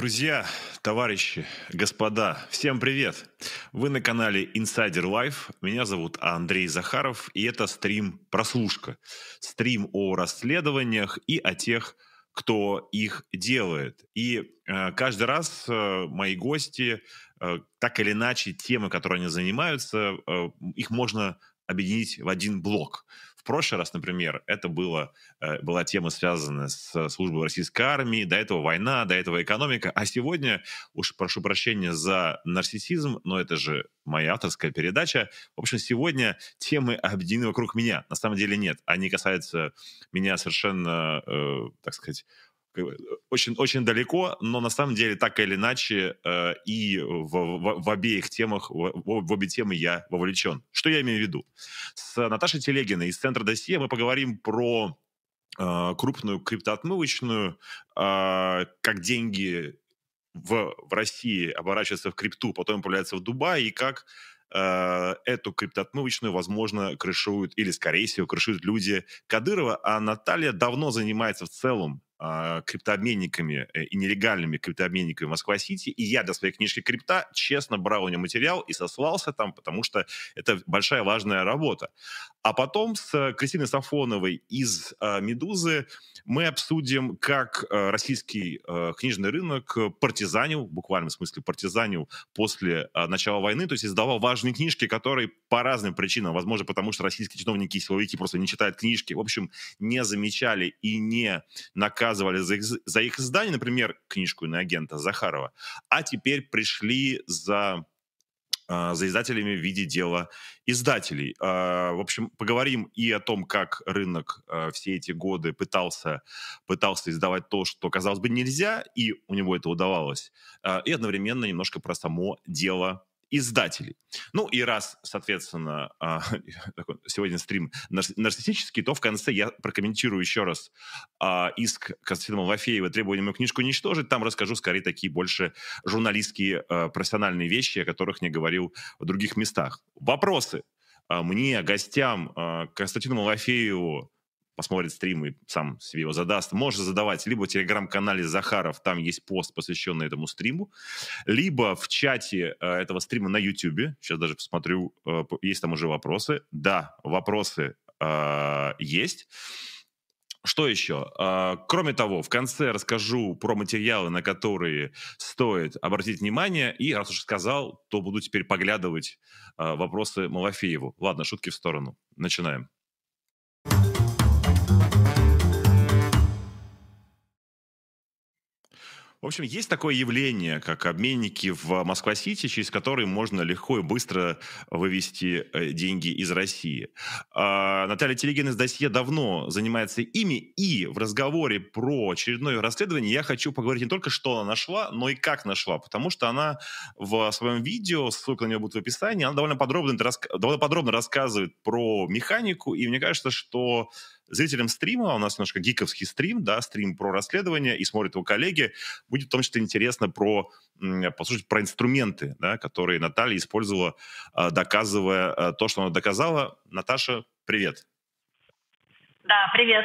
Друзья, товарищи, господа, всем привет! Вы на канале Insider Life. Меня зовут Андрей Захаров, и это стрим «Прослушка». Стрим о расследованиях и о тех, кто их делает. И каждый раз мои гости, так или иначе, темы, которые они занимаются, их можно объединить в один блок. В прошлый раз, например, это была тема, связанная с службой российской армии, до этого война, до этого экономика, а сегодня, уж прошу прощения за нарциссизм, но это же моя авторская передача, в общем, сегодня темы объединены вокруг меня. На самом деле нет, они касаются меня совершенно, так сказать, очень, очень далеко, но на самом деле так или иначе и в обеих темах, в обе темы я вовлечен. Что я имею в виду? С Наташей Телегиной из Центра Досье мы поговорим про крупную криптоотмывочную, как деньги в России оборачиваются в крипту, потом появляются в Дубае, и как эту криптоотмывочную, возможно, крышуют, или, скорее всего, крышуют люди Кадырова, а Наталья давно занимается в целом криптообменниками и нелегальными криптообменниками Москва-Сити, и я для своей книжки «Крипта» честно брал у нее материал и сослался там, потому что это большая важная работа. А потом с Кристиной Сафоновой из «Медузы» мы обсудим, как российский книжный рынок партизанил, в буквальном смысле партизанил после начала войны, то есть издавал важные книжки, которые по разным причинам, возможно, потому что российские чиновники и силовики просто не читают книжки, в общем, не замечали и не наказывали за их издание, например, книжку иноагента Захарова, а теперь пришли за издателями в виде дела издателей. В общем, поговорим и о том, как рынок все эти годы пытался издавать то, что, казалось бы, нельзя, и у него это удавалось, и одновременно немножко про само дело издателей. Ну и раз, соответственно, сегодня стрим нарциссический, то в конце я прокомментирую еще раз иск Константина Малафеева «Требование мою книжку уничтожить». Там расскажу скорее такие больше журналистские профессиональные вещи, о которых не говорил в других местах. Вопросы мне, гостям, Константину Малафееву, посмотрит стрим и сам себе его задаст, можно задавать либо в телеграм-канале Захаров, там есть пост, посвященный этому стриму, либо в чате этого стрима на YouTube. Сейчас даже посмотрю, есть там уже вопросы. Да, вопросы есть. Что еще? Кроме того, в конце расскажу про материалы, на которые стоит обратить внимание, и раз уж сказал, то буду теперь поглядывать вопросы Малафееву. Ладно, шутки в сторону. Начинаем. В общем, есть такое явление, как обменники в Москва-Сити, через которые можно легко и быстро вывести деньги из России. Наталья Телегина из «Досье» давно занимается ими, и в разговоре про очередное расследование я хочу поговорить не только, что она нашла, но и как нашла, потому что она в своем видео, ссылка на нее будет в описании, она довольно подробно рассказывает про механику, и мне кажется, что зрителям стрима, у нас немножко гиковский стрим, да, стрим про расследование, и смотрят его коллеги, будет в том числе интересно послушать про инструменты, да, которые Наталья использовала, доказывая то, что она доказала. Наташа, привет. Да, привет.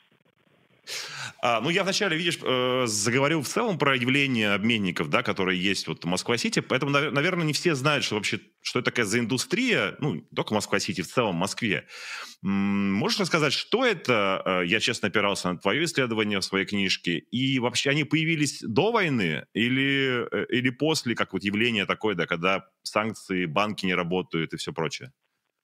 Ну, я вначале, видишь, заговорил в целом про явление обменников, да, которые есть вот в Москва-Сити, поэтому, наверное, не все знают, что вообще, что это такая за индустрия, ну, не только Москва-Сити, в целом в Москве. Можешь рассказать, что это? Я, честно, опирался на твое исследование в своей книжке, и вообще они появились до войны или после, как вот явление такое, да, когда санкции, банки не работают и все прочее?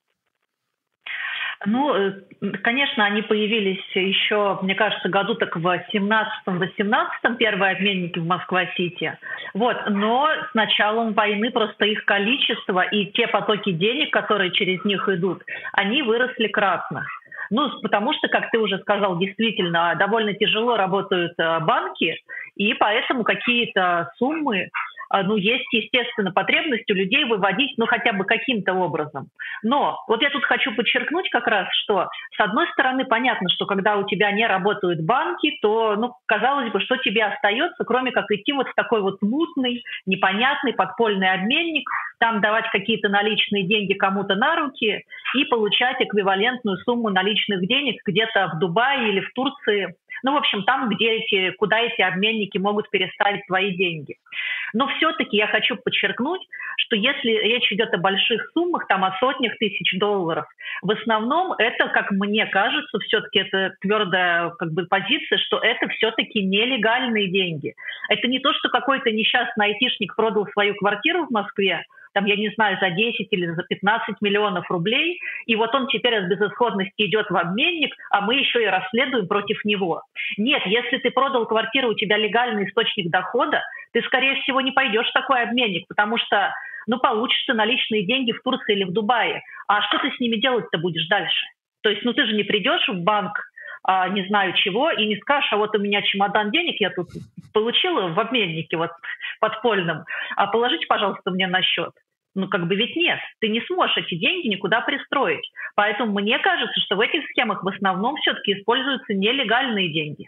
Ну, конечно, они появились еще, мне кажется, году так в 17-18 первые обменники в Москва-Сити. Вот. Но с началом войны просто их количество и те потоки денег, которые через них идут, они выросли кратно. Ну, потому что, как ты уже сказал, действительно довольно тяжело работают банки, и поэтому какие-то суммы, есть, естественно, потребность у людей выводить, хотя бы каким-то образом. Но вот я тут хочу подчеркнуть как раз, что, с одной стороны, понятно, что когда у тебя не работают банки, то, казалось бы, что тебе остается, кроме как идти вот в такой вот мутный, непонятный подпольный обменник, там давать какие-то наличные деньги кому-то на руки и получать эквивалентную сумму наличных денег где-то в Дубае или в Турции Ну, в общем, там, куда эти обменники могут переставить твои деньги. Но все-таки я хочу подчеркнуть, что если речь идет о больших суммах, там о сотнях тысяч долларов, в основном это, как мне кажется, все-таки это твердая позиция, что это все-таки нелегальные деньги. Это не то, что какой-то несчастный айтишник продал свою квартиру в Москве, там, я не знаю, за 10 или за 15 миллионов рублей, и вот он теперь от безысходности идет в обменник, а мы еще и расследуем против него. Нет, если ты продал квартиру, у тебя легальный источник дохода, ты, скорее всего, не пойдешь в такой обменник, потому что, получишь ты наличные деньги в Турции или в Дубае. А что ты с ними делать-то будешь дальше? То есть, ты же не придешь в банк, не знаю чего, и не скажешь, а вот у меня чемодан денег я тут получила в обменнике подпольном, а положите, пожалуйста, мне на счет. Ведь нет, ты не сможешь эти деньги никуда пристроить. Поэтому мне кажется, что в этих схемах в основном все-таки используются нелегальные деньги.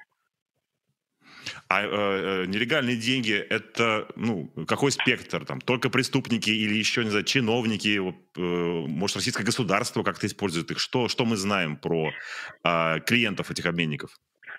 А нелегальные деньги – это, какой спектр? Там, только преступники или еще, не знаю, чиновники, может, российское государство как-то использует их? Что мы знаем про клиентов этих обменников?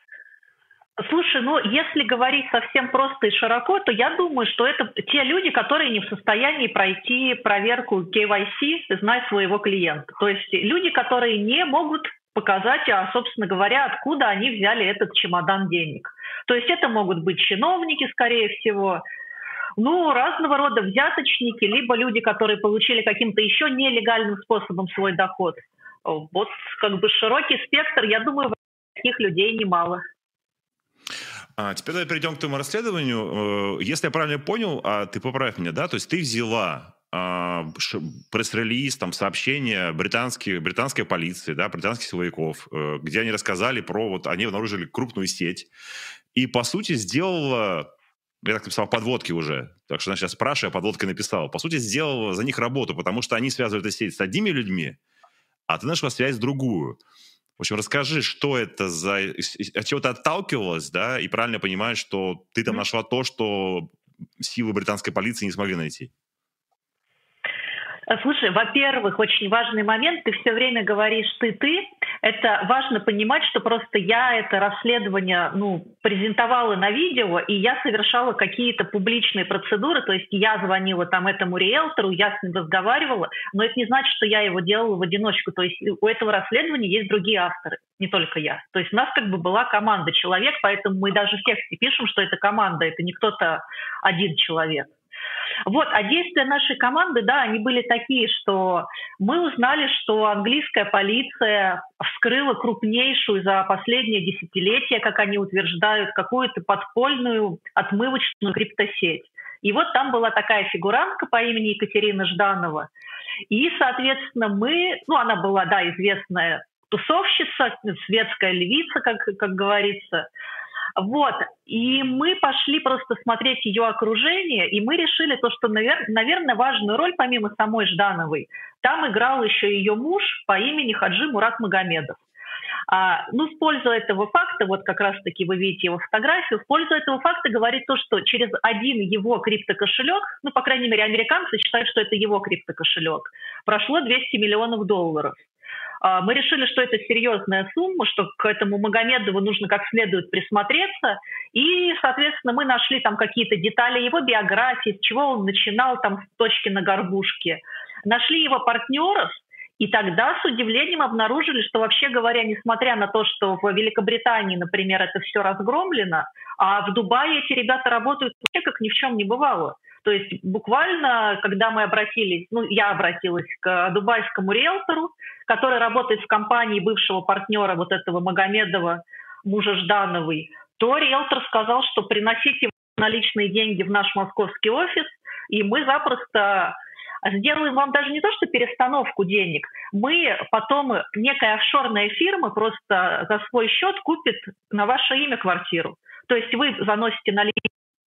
Слушай, если говорить совсем просто и широко, то я думаю, что это те люди, которые не в состоянии пройти проверку KYC, знать своего клиента. То есть люди, которые не могут показать, собственно говоря, откуда они взяли этот чемодан денег. То есть это могут быть чиновники, скорее всего, разного рода взяточники, либо люди, которые получили каким-то еще нелегальным способом свой доход. Вот широкий спектр, я думаю, таких людей немало. Теперь давай перейдем к твоему расследованию. Если я правильно понял, ты поправь меня, да? То есть ты взяла пресс-релиз, сообщение британской полиции, да, британских силовиков, где они рассказали они обнаружили крупную сеть, и, по сути, сделала, я так написал, подводки уже, так что, сейчас спрашиваю, а подводкой написал, по сути, сделала за них работу, потому что они связывают эту сеть с одними людьми, а ты нашла связь с другую. В общем, расскажи, что это от чего ты отталкивалась, да, и правильно понимаешь, что ты там нашла то, что силы британской полиции не смогли найти? Слушай, во-первых, очень важный момент, ты все время говоришь «ты». Это важно понимать, что просто я это расследование презентовала на видео, и я совершала какие-то публичные процедуры, то есть я звонила этому риэлтору, я с ним разговаривала, но это не значит, что я его делала в одиночку, то есть у этого расследования есть другие авторы, не только я. То есть у нас была команда человек, поэтому мы даже в тексте пишем, что это команда, это не кто-то один человек. А действия нашей команды, да, они были такие, что мы узнали, что английская полиция вскрыла крупнейшую за последнее десятилетие, как они утверждают, какую-то подпольную отмывочную криптосеть. И там была такая фигурантка по имени Екатерина Жданова. И, соответственно, она была, да, известная тусовщица, светская львица, как говорится. И мы пошли просто смотреть ее окружение, и мы решили то, что, наверное, важную роль, помимо самой Ждановой, там играл еще ее муж по имени Хаджи Мурат Магомедов. В пользу этого факта, как раз-таки вы видите его фотографию, в пользу этого факта говорит то, что через один его криптокошелек, по крайней мере, американцы считают, что это его криптокошелек, прошло 200 миллионов долларов. Мы решили, что это серьезная сумма, что к этому Магомедову нужно как следует присмотреться. И, соответственно, мы нашли там какие-то детали его биографии, с чего он начинал с точки на горбушке. Нашли его партнеров, и тогда с удивлением обнаружили, что, вообще говоря, несмотря на то, что в Великобритании, например, это все разгромлено, а в Дубае эти ребята работают вообще как ни в чем не бывало. То есть буквально, когда мы я обратилась к дубайскому риэлтору, который работает в компании бывшего партнера этого Магомедова, мужа Ждановой, то риэлтор сказал, что приносите наличные деньги в наш московский офис, и мы запросто сделаем вам даже не то, что перестановку денег, мы потом, некая офшорная фирма просто за свой счет купит на ваше имя квартиру. То есть вы заносите наличные.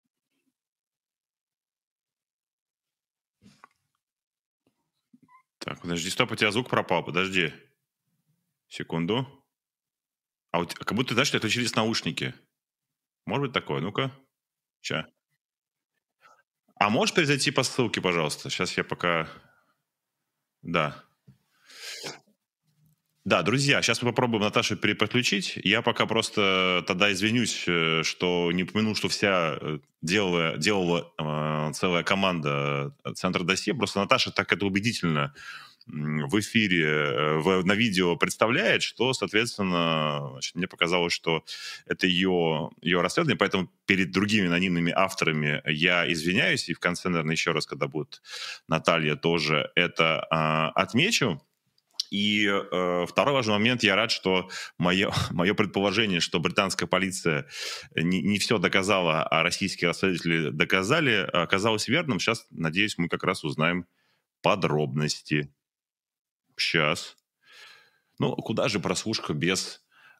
Так, подожди, стоп, у тебя звук пропал, подожди. Секунду. Как будто, знаешь, это через наушники. Может быть такое? Ну-ка. Ща. А можешь перезайти по ссылке, пожалуйста? Сейчас я пока... Да. Да, друзья, сейчас мы попробуем Наташу переподключить. Я пока просто тогда извинюсь, что не упомянул, что вся делала целая команда Центра досье. Просто Наташа так это убедительно в эфире, на видео представляет, что, соответственно, значит, мне показалось, что это ее расследование, поэтому перед другими анонимными авторами я извиняюсь, и в конце, наверное, еще раз, когда будет Наталья, тоже это отмечу. И второй важный момент, я рад, что мое предположение, что британская полиция не все доказала, а российские расследователи доказали, оказалось верным. Сейчас, надеюсь, мы как раз узнаем подробности. Сейчас. Ну, куда же прослушка без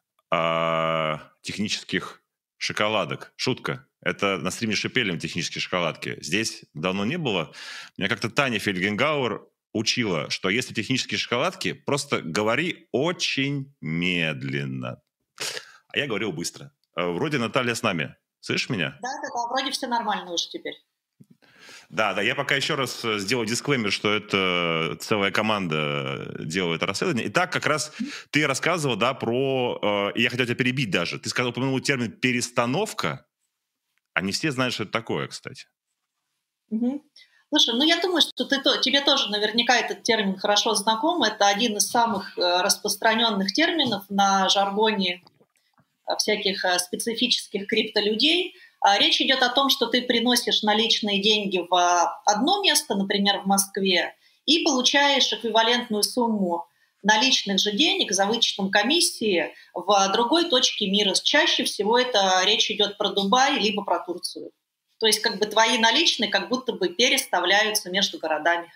технических шоколадок? Шутка. Это на стриме шипели технические шоколадки. Здесь давно не было. Меня как-то Таня Фельгенгауэр учила, что если технические шоколадки, просто говори очень медленно. А я говорил быстро. Вроде Наталья с нами. Слышишь меня? Да, вроде все нормально уже теперь. Да, я пока еще раз сделаю дисклеймер, что это целая команда делает расследование. Итак, как раз ты рассказывал, да, про... я хотел тебя перебить даже. Ты упомянул термин «перестановка». А не все знают, что это такое, кстати. Угу. Слушай, я думаю, что тебе тоже наверняка этот термин хорошо знаком. Это один из самых распространенных терминов на жаргоне всяких специфических криптолюдей. Речь идет о том, что ты приносишь наличные деньги в одно место, например, в Москве, и получаешь эквивалентную сумму наличных же денег за вычетом комиссии в другой точке мира. Чаще всего это речь идет про Дубай либо про Турцию. То есть твои наличные как будто бы переставляются между городами.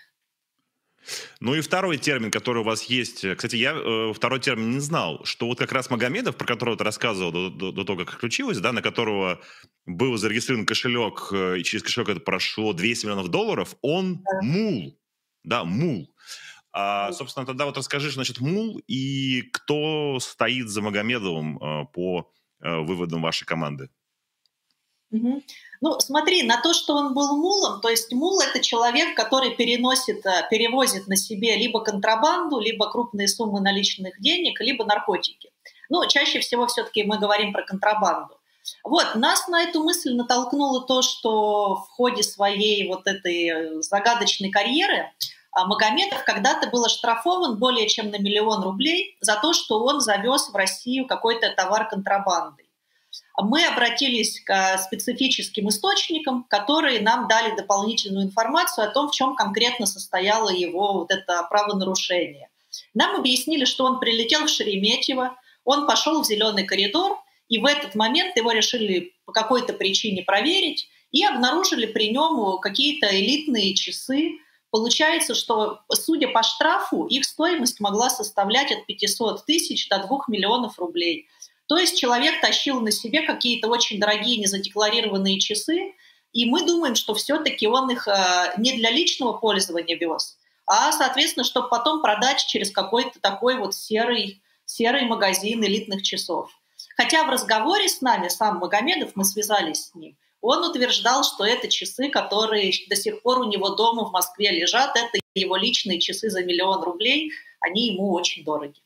Ну и второй термин, который у вас есть. Кстати, я второй термин не знал, что вот как раз Магомедов, про которого ты рассказывал до того, как отключилась, да, на которого был зарегистрирован кошелек, и через кошелек это прошло $200 миллионов, он мул. Да, мул. Собственно, тогда вот расскажи, значит, мул и кто стоит за Магомедовым по выводам вашей команды. Угу. Смотри, на то, что он был мулом, то есть мул – это человек, который перевозит на себе либо контрабанду, либо крупные суммы наличных денег, либо наркотики. Чаще всего все-таки мы говорим про контрабанду. Нас на эту мысль натолкнуло то, что в ходе своей вот этой загадочной карьеры Магомедов когда-то был оштрафован более чем на $1 миллион рублей за то, что он завез в Россию какой-то товар контрабандой. Мы обратились к специфическим источникам, которые нам дали дополнительную информацию о том, в чем конкретно состояло его вот это правонарушение. Нам объяснили, что он прилетел в Шереметьево, он пошел в зеленый коридор, и в этот момент его решили по какой-то причине проверить и обнаружили при нем какие-то элитные часы. Получается, что, судя по штрафу, их стоимость могла составлять от 500 тысяч до 2 миллионов рублей. То есть человек тащил на себе какие-то очень дорогие незадекларированные часы, и мы думаем, что все-таки он их не для личного пользования вез, а, соответственно, чтобы потом продать через какой-то такой вот серый магазин элитных часов. Хотя в разговоре с нами сам Магомедов, мы связались с ним, он утверждал, что это часы, которые до сих пор у него дома в Москве лежат, это его личные часы за $1 миллион рублей, они ему очень дороги.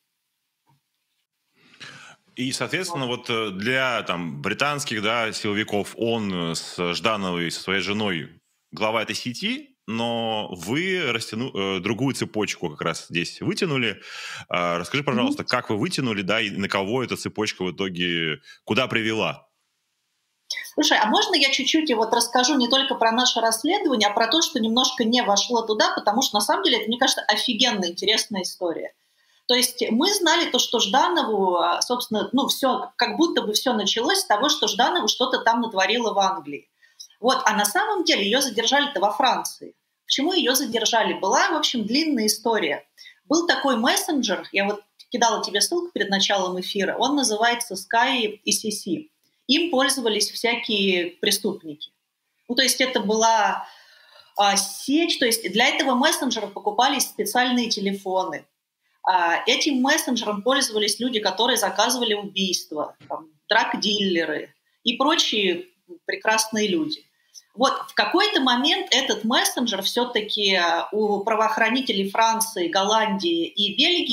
И, соответственно, вот для британских силовиков он с Ждановой, со своей женой, глава этой сети, но вы другую цепочку как раз здесь вытянули. Расскажи, пожалуйста, как вы вытянули, и на кого эта цепочка в итоге куда привела? Слушай, а можно я чуть-чуть расскажу не только про наше расследование, а про то, что немножко не вошло туда, потому что, на самом деле, это, мне кажется, офигенно интересная история. То есть мы знали то, что Жданову, собственно, все, как будто бы все началось с того, что Жданову что-то там натворила в Англии. А на самом деле ее задержали-то во Франции. Почему ее задержали? Была, в общем, длинная история. Был такой мессенджер, я кидала тебе ссылку перед началом эфира, он называется Sky ECC. Им пользовались всякие преступники. То есть это была сеть, то есть для этого мессенджера покупались специальные телефоны. Этим мессенджером пользовались люди, которые заказывали убийства, драг-дилеры и прочие прекрасные люди. В какой-то момент этот мессенджер все-таки у правоохранителей Франции, Голландии и Бельгии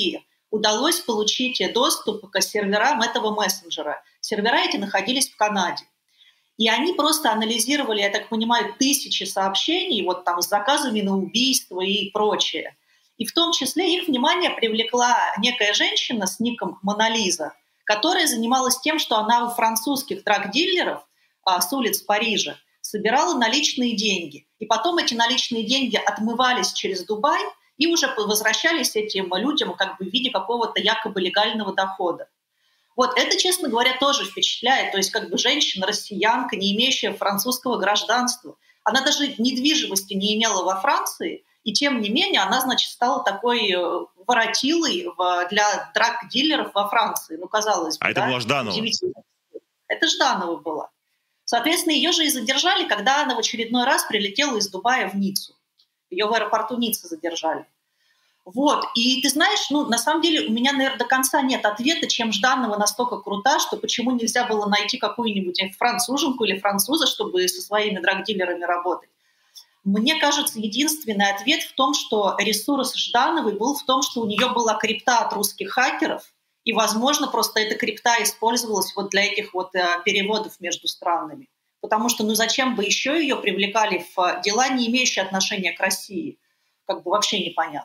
удалось получить доступ к серверам этого мессенджера. Сервера эти находились в Канаде. И они просто анализировали, я так понимаю, тысячи сообщений вот там с заказами на убийство и прочее. И в том числе их внимание привлекла некая женщина с ником Монолиза, которая занималась тем, что она у французских драг-дилеров с улиц Парижа собирала наличные деньги. И потом эти наличные деньги отмывались через Дубай и уже возвращались этим людям как бы в виде какого-то якобы легального дохода. Вот это, честно говоря, тоже впечатляет. То есть как бы женщина-россиянка, не имеющая французского гражданства. Она даже недвижимости не имела во Франции, и тем не менее она, значит, стала такой воротилой для драг-дилеров во Франции. Ну, казалось бы, это была Жданова? Это Жданова была. Соответственно, ее же и задержали, когда она в очередной раз прилетела из Дубая в Ниццу. Ее в аэропорту Ниццы задержали. Вот. И ты знаешь, на самом деле у меня, наверное, до конца нет ответа, чем Жданова настолько крута, что почему нельзя было найти какую-нибудь француженку или француза, чтобы со своими драг-дилерами работать. Мне кажется, единственный ответ в том, что ресурс Ждановой был в том, что у нее была крипта от русских хакеров, и, возможно, просто эта крипта использовалась вот для этих вот переводов между странами. Потому что, зачем бы еще ее привлекали в дела, не имеющие отношения к России? Как бы вообще непонятно.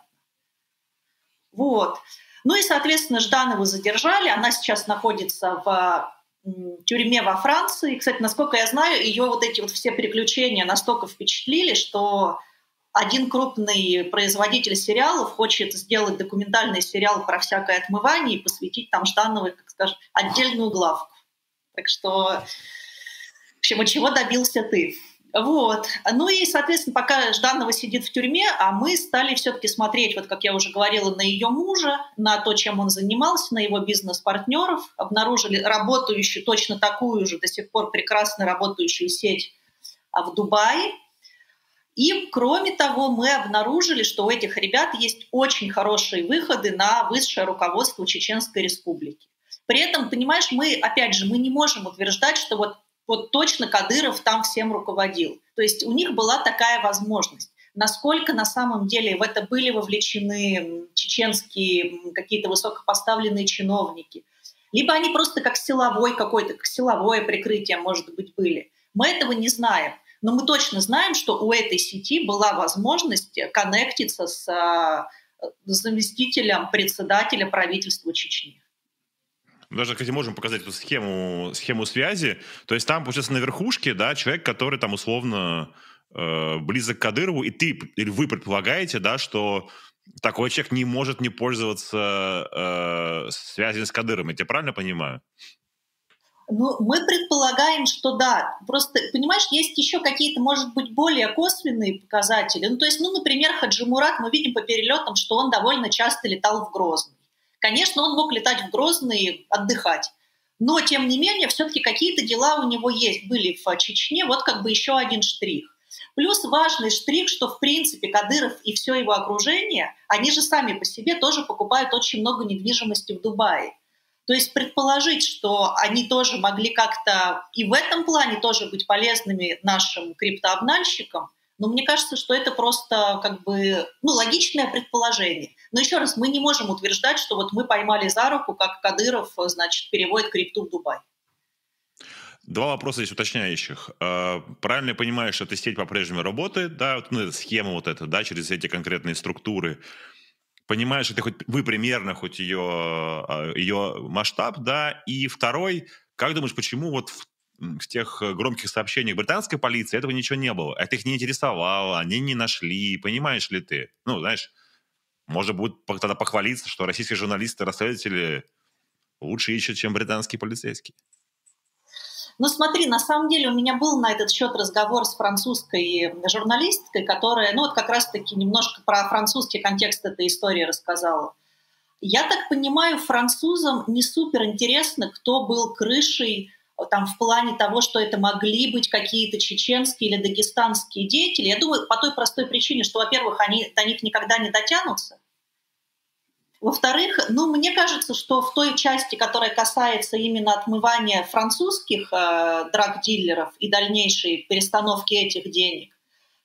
Вот. И, соответственно, Жданову задержали. Она сейчас находится в тюрьме во Франции. Кстати, насколько я знаю, ее вот эти вот все приключения настолько впечатлили, что один крупный производитель сериалов хочет сделать документальный сериал про всякое отмывание и посвятить там Ждановой, как скажем, отдельную главку. Так что, в общем, чего добился ты? Вот. И, соответственно, пока Жданова сидит в тюрьме, а мы стали все-таки смотреть, вот как я уже говорила, на ее мужа, на то, чем он занимался, на его бизнес-партнеров, обнаружили работающую, точно такую же, до сих пор прекрасно работающую сеть в Дубае. И, кроме того, мы обнаружили, что у этих ребят есть очень хорошие выходы на высшее руководство Чеченской Республики. При этом, понимаешь, мы не можем утверждать, что вот точно Кадыров там всем руководил. То есть у них была такая возможность. Насколько на самом деле в это были вовлечены чеченские какие-то высокопоставленные чиновники, либо они просто как силовое прикрытие, может быть, были. Мы этого не знаем. Но мы точно знаем, что у этой сети была возможность коннектиться с заместителем председателя правительства Чечни. Даже, кстати, можем показать эту схему связи. То есть там, получается, на верхушке, да, человек, который там условно близок к Кадырову, или вы предполагаете, да, что такой человек не может не пользоваться связью с Кадыровым. Я тебя правильно понимаю? Мы предполагаем, что да. Просто, понимаешь, есть еще какие-то, может быть, более косвенные показатели. То есть, например, Хаджи Мурат, мы видим по перелетам, что он довольно часто летал в Грозный. Конечно, он мог летать в Грозный и отдыхать. Но, тем не менее, все-таки какие-то дела у него были в Чечне. Вот как бы еще один штрих. Плюс важный штрих, что, в принципе, Кадыров и все его окружение, они же сами по себе тоже покупают очень много недвижимости в Дубае. То есть предположить, что они тоже могли как-то и в этом плане тоже быть полезными нашим криптообнальщикам, но мне кажется, что это просто как бы логичное предположение. Но еще раз, мы не можем утверждать, что вот мы поймали за руку, как Кадыров, значит, переводит крипту в Дубай. Два вопроса здесь уточняющих. Правильно я понимаю, что эта сеть по-прежнему работает, да, схема вот эта, да, через эти конкретные структуры. Понимаешь, это вы примерно хоть ее масштаб, да, и второй, как думаешь, почему вот в тех громких сообщениях британской полиции этого ничего не было? Это их не интересовало, они не нашли, понимаешь ли ты? Знаешь, можно будет тогда похвалиться, что российские журналисты, расследователи лучше ищут, чем британские полицейские. Смотри, на самом деле у меня был на этот счет разговор с французской журналисткой, которая, как раз-таки немножко про французский контекст этой истории рассказала. Я так понимаю, французам не супер интересно, кто был крышей там, в плане того, что это могли быть какие-то чеченские или дагестанские деятели. Я думаю, по той простой причине, что, во-первых, они до них никогда не дотянутся. Во-вторых, мне кажется, что в той части, которая касается именно отмывания французских драг-дилеров и дальнейшей перестановки этих денег,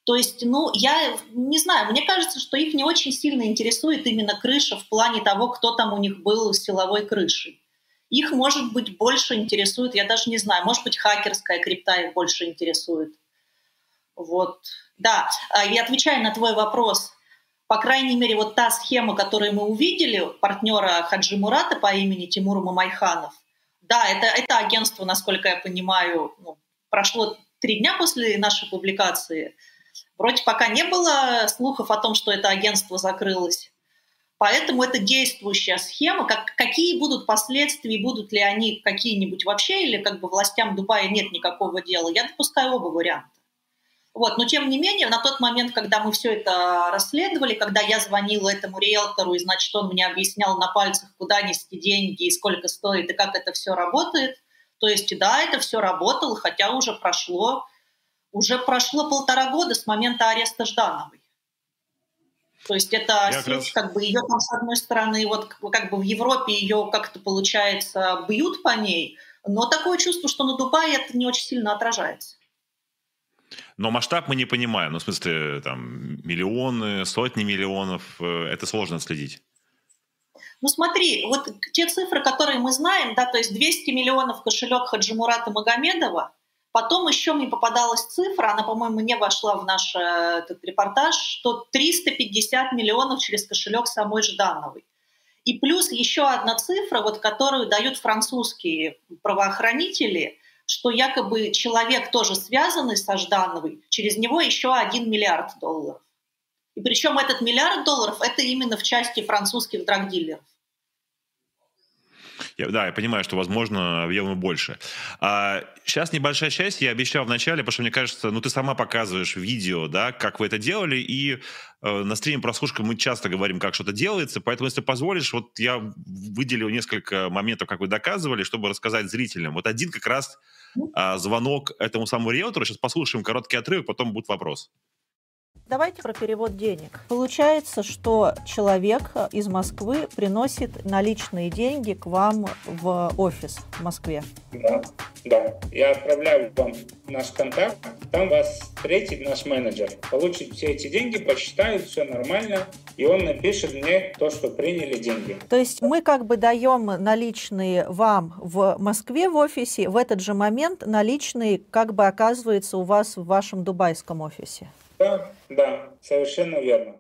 То есть, я не знаю, мне кажется, что их не очень сильно интересует именно крыша в плане того, кто там у них был с силовой крышей. Их, может быть, больше интересует, я даже не знаю, может быть, хакерская крипта их больше интересует. Вот, да. И отвечая на твой вопрос, по крайней мере, вот та схема, которую мы увидели, партнера Хаджи Мурата по имени Тимур Мамайханов, да, это агентство, насколько я понимаю, прошло 3 дня после нашей публикации. Вроде пока не было слухов о том, что это агентство закрылось. Поэтому это действующая схема. Какие будут последствия, будут ли они какие-нибудь вообще, или властям Дубая нет никакого дела, я допускаю оба варианта. Вот. Но тем не менее, на тот момент, когда мы все это расследовали, когда я звонила этому риэлтору, и, значит, он мне объяснял на пальцах, куда нести деньги, и сколько стоит, и как это все работает, то есть, да, это все работало, хотя уже прошло 1,5 года с момента ареста Ждановой. То есть это сеть, ее там, с одной стороны, в Европе ее как-то, получается, бьют по ней, но такое чувство, что на Дубае это не очень сильно отражается. Но масштаб мы не понимаем. В смысле, там, миллионы, сотни миллионов, это сложно отследить. Смотри, вот те цифры, которые мы знаем, да, то есть 200 миллионов кошелек Хаджимурата Магомедова, потом еще мне попадалась цифра, она, по-моему, не вошла в наш этот репортаж, что 350 миллионов через кошелек самой Ждановой. И плюс еще одна цифра, которую дают французские правоохранители, что якобы человек, тоже связанный со Ждановой, через него еще $1 миллиард. И причем этот $1 миллиард это именно в части французских драгдилеров. Я понимаю, что, возможно, объемы больше. Сейчас небольшая часть, я обещал в начале, потому что, мне кажется, ты сама показываешь видео, да, как вы это делали, и на стриме «Прослушка» мы часто говорим, как что-то делается, поэтому, если позволишь, я выделил несколько моментов, как вы доказывали, чтобы рассказать зрителям. Один как раз звонок этому самому риэлтору. Сейчас послушаем короткий отрывок, потом будет вопрос. Давайте про перевод денег. Получается, что человек из Москвы приносит наличные деньги к вам в офис в Москве. Да. Я отправляю вам наш контакт, там вас встретит наш менеджер. Получит все эти деньги, посчитает, все нормально, и он напишет мне то, что приняли деньги. То есть мы даем наличные вам в Москве в офисе, в этот же момент наличные оказываются у вас в вашем дубайском офисе. Да, совершенно верно.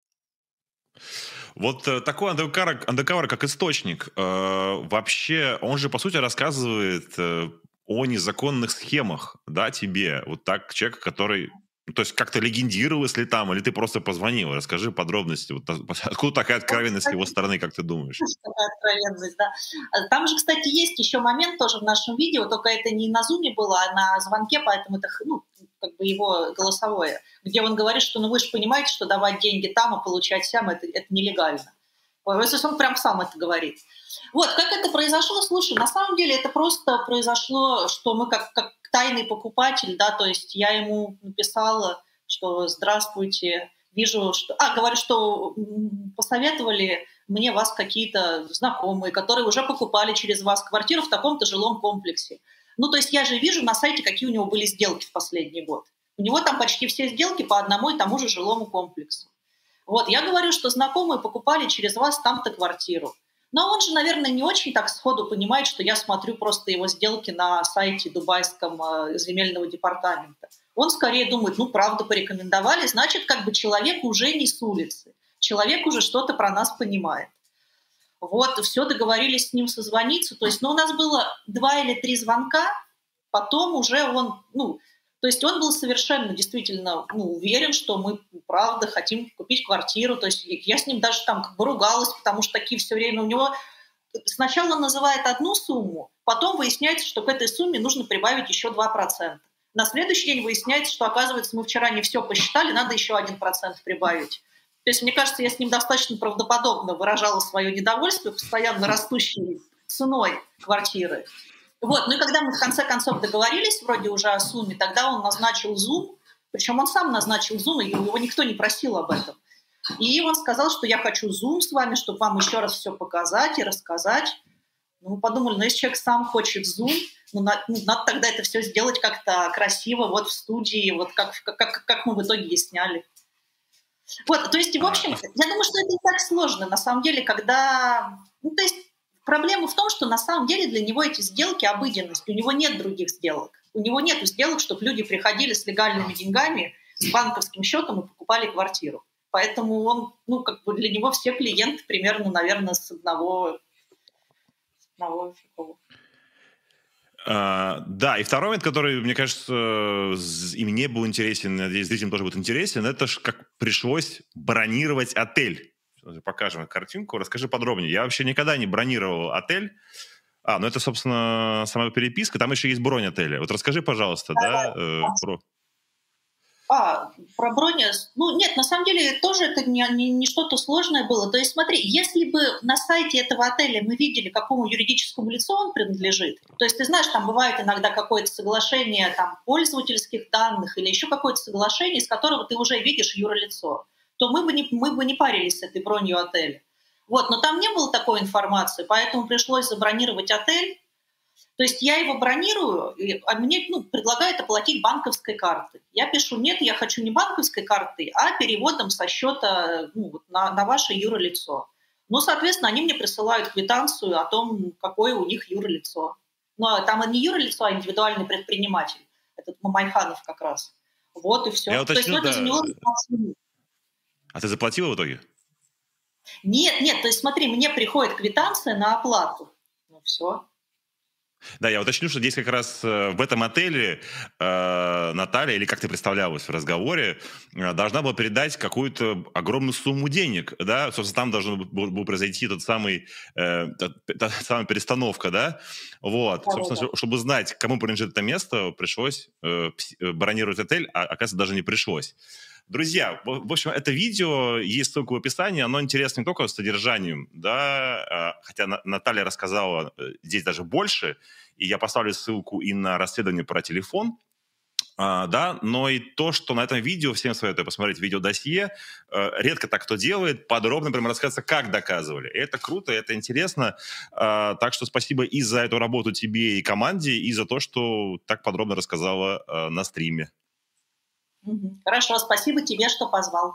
Такой андеркавер, как источник, вообще, он же, по сути, рассказывает о незаконных схемах, да, тебе. Так человек, который... То есть как-то легендировал, если там, или ты просто позвонил. Расскажи подробности. Откуда такая откровенность с его стороны, как ты думаешь? Такая откровенность, да. Там же, кстати, есть еще момент тоже в нашем видео, только это не на зуме было, а на звонке, поэтому это его голосовое, где он говорит, что вы же понимаете, что давать деньги там, а получать сям, это нелегально. То есть он прям сам это говорит. Как это произошло? Слушай, на самом деле это просто произошло, что мы как тайный покупатель, да, то есть я ему написала, что здравствуйте, вижу, что... говорю, что посоветовали мне вас какие-то знакомые, которые уже покупали через вас квартиру в таком-то жилом комплексе. То есть я же вижу на сайте, какие у него были сделки в последний год. У него там почти все сделки по одному и тому же жилому комплексу. Я говорю, что знакомые покупали через вас там-то квартиру. Но он же, наверное, не очень так сходу понимает, что я смотрю просто его сделки на сайте дубайском земельного департамента. Он скорее думает, правда порекомендовали, значит, человек уже не с улицы. Человек уже что-то про нас понимает. Все, договорились с ним созвониться. То есть, у нас было 2 или 3 звонка, потом уже он, то есть он был совершенно действительно уверен, что мы, правда, хотим купить квартиру. То есть я с ним даже ругалась, потому что такие все время у него... Сначала он называет одну сумму, потом выясняется, что к этой сумме нужно прибавить еще 2%. На следующий день выясняется, что, оказывается, мы вчера не все посчитали, надо еще 1% прибавить. То есть, мне кажется, я с ним достаточно правдоподобно выражала свое недовольство постоянно растущей ценой квартиры. И когда мы в конце концов договорились вроде уже о сумме, тогда он назначил Zoom, причем он сам назначил Zoom, и его никто не просил об этом. И он сказал, что я хочу Zoom с вами, чтобы вам еще раз все показать и рассказать. Мы подумали, ну если человек сам хочет Zoom, надо тогда это все сделать как-то красиво, вот в студии, вот как мы в итоге и сняли. Вот, то есть, в общем, я думаю, что это не так сложно, на самом деле, когда... Ну, то есть, проблема в том, что на самом деле для него эти сделки обыденность, у него нет других сделок. У него нет сделок, чтобы люди приходили с легальными деньгами, с банковским счетом и покупали квартиру. Поэтому он, для него все клиенты примерно, наверное, с одного такого. Да, и второй момент, который, мне кажется, и мне был интересен, надеюсь, зрителям тоже будет интересен, это ж как пришлось бронировать отель. Покажем картинку. Расскажи подробнее. Я вообще никогда не бронировал отель. Это, собственно, сама переписка. Там еще есть бронь отеля. Вот расскажи, пожалуйста, про... Про бронь. Нет, на самом деле тоже это не что-то сложное было. То есть смотри, если бы на сайте этого отеля мы видели, какому юридическому лицу он принадлежит, то есть ты знаешь, там бывает иногда какое-то соглашение там, пользовательских данных или еще какое-то соглашение, из которого ты уже видишь юрлицо, то мы бы не парились с этой бронью отеля. Вот, но там не было такой информации, поэтому пришлось забронировать отель. То есть я его бронирую, а мне предлагают оплатить банковской картой. Я пишу, нет, я хочу не банковской картой, а переводом со счета на ваше юрлицо. Соответственно, они мне присылают квитанцию о том, какое у них юрлицо. Там не юрлицо, а индивидуальный предприниматель. Этот Мамайханов как раз. Вот и все. Я уточню, то есть, это заняло 15 минут. А ты заплатила в итоге? Нет, то есть смотри, мне приходит квитанция на оплату. Все. Да, я уточню, что здесь как раз в этом отеле Наталья, или как ты представлялась в разговоре, должна была передать какую-то огромную сумму денег, да, собственно, там должна была произойти та самая перестановка, да, вот, собственно, чтобы знать, кому принадлежит это место, пришлось бронировать отель, а, оказывается, даже не пришлось. Друзья, в общем, это видео, есть ссылка в описании, оно интересно не только содержанием, да, хотя Наталья рассказала здесь даже больше, и я поставлю ссылку и на расследование про телефон, да, но и то, что на этом видео, всем советую посмотреть видеодосье, редко так кто делает, подробно прямо рассказывается, как доказывали. И это круто, это интересно, так что спасибо и за эту работу тебе и команде, и за то, что так подробно рассказала на стриме. Хорошо, спасибо тебе, что позвал.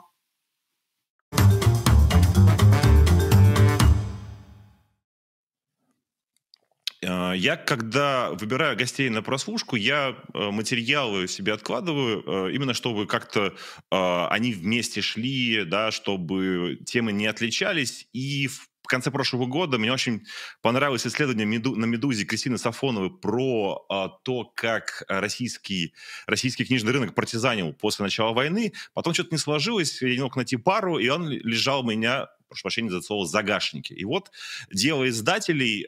Я, когда выбираю гостей на прослушку, я материалы себе откладываю, именно чтобы как-то они вместе шли, да, чтобы темы не отличались. И в конце прошлого года мне очень понравилось исследование на «Медузе» Кристины Сафоновой про то, как российский книжный рынок партизанил после начала войны. Потом что-то не сложилось, я не мог найти пару, и он лежал у меня, прошу прощения за слово, загашники. И вот дело издателей,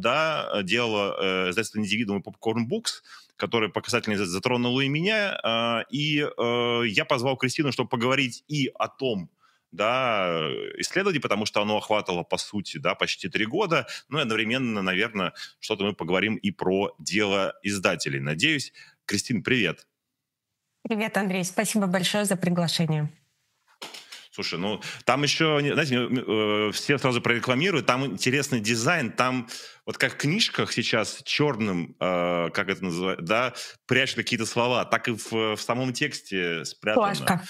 дело издательства «Индивидуум» и Popcorn Books, которое показательно затронуло и меня, и я позвал Кристину, чтобы поговорить и о том, да, исследований, потому что оно охватывало, по сути, да, почти 3 года, но и одновременно, наверное, что-то мы поговорим и про дело издателей. Надеюсь. Кристин, привет. Привет, Андрей. Спасибо большое за приглашение. Слушай, там еще, знаете, все сразу прорекламируют, там интересный дизайн, там вот как в книжках сейчас черным, как это называется, да, прячут какие-то слова, так и в самом тексте спрятано. Флажка.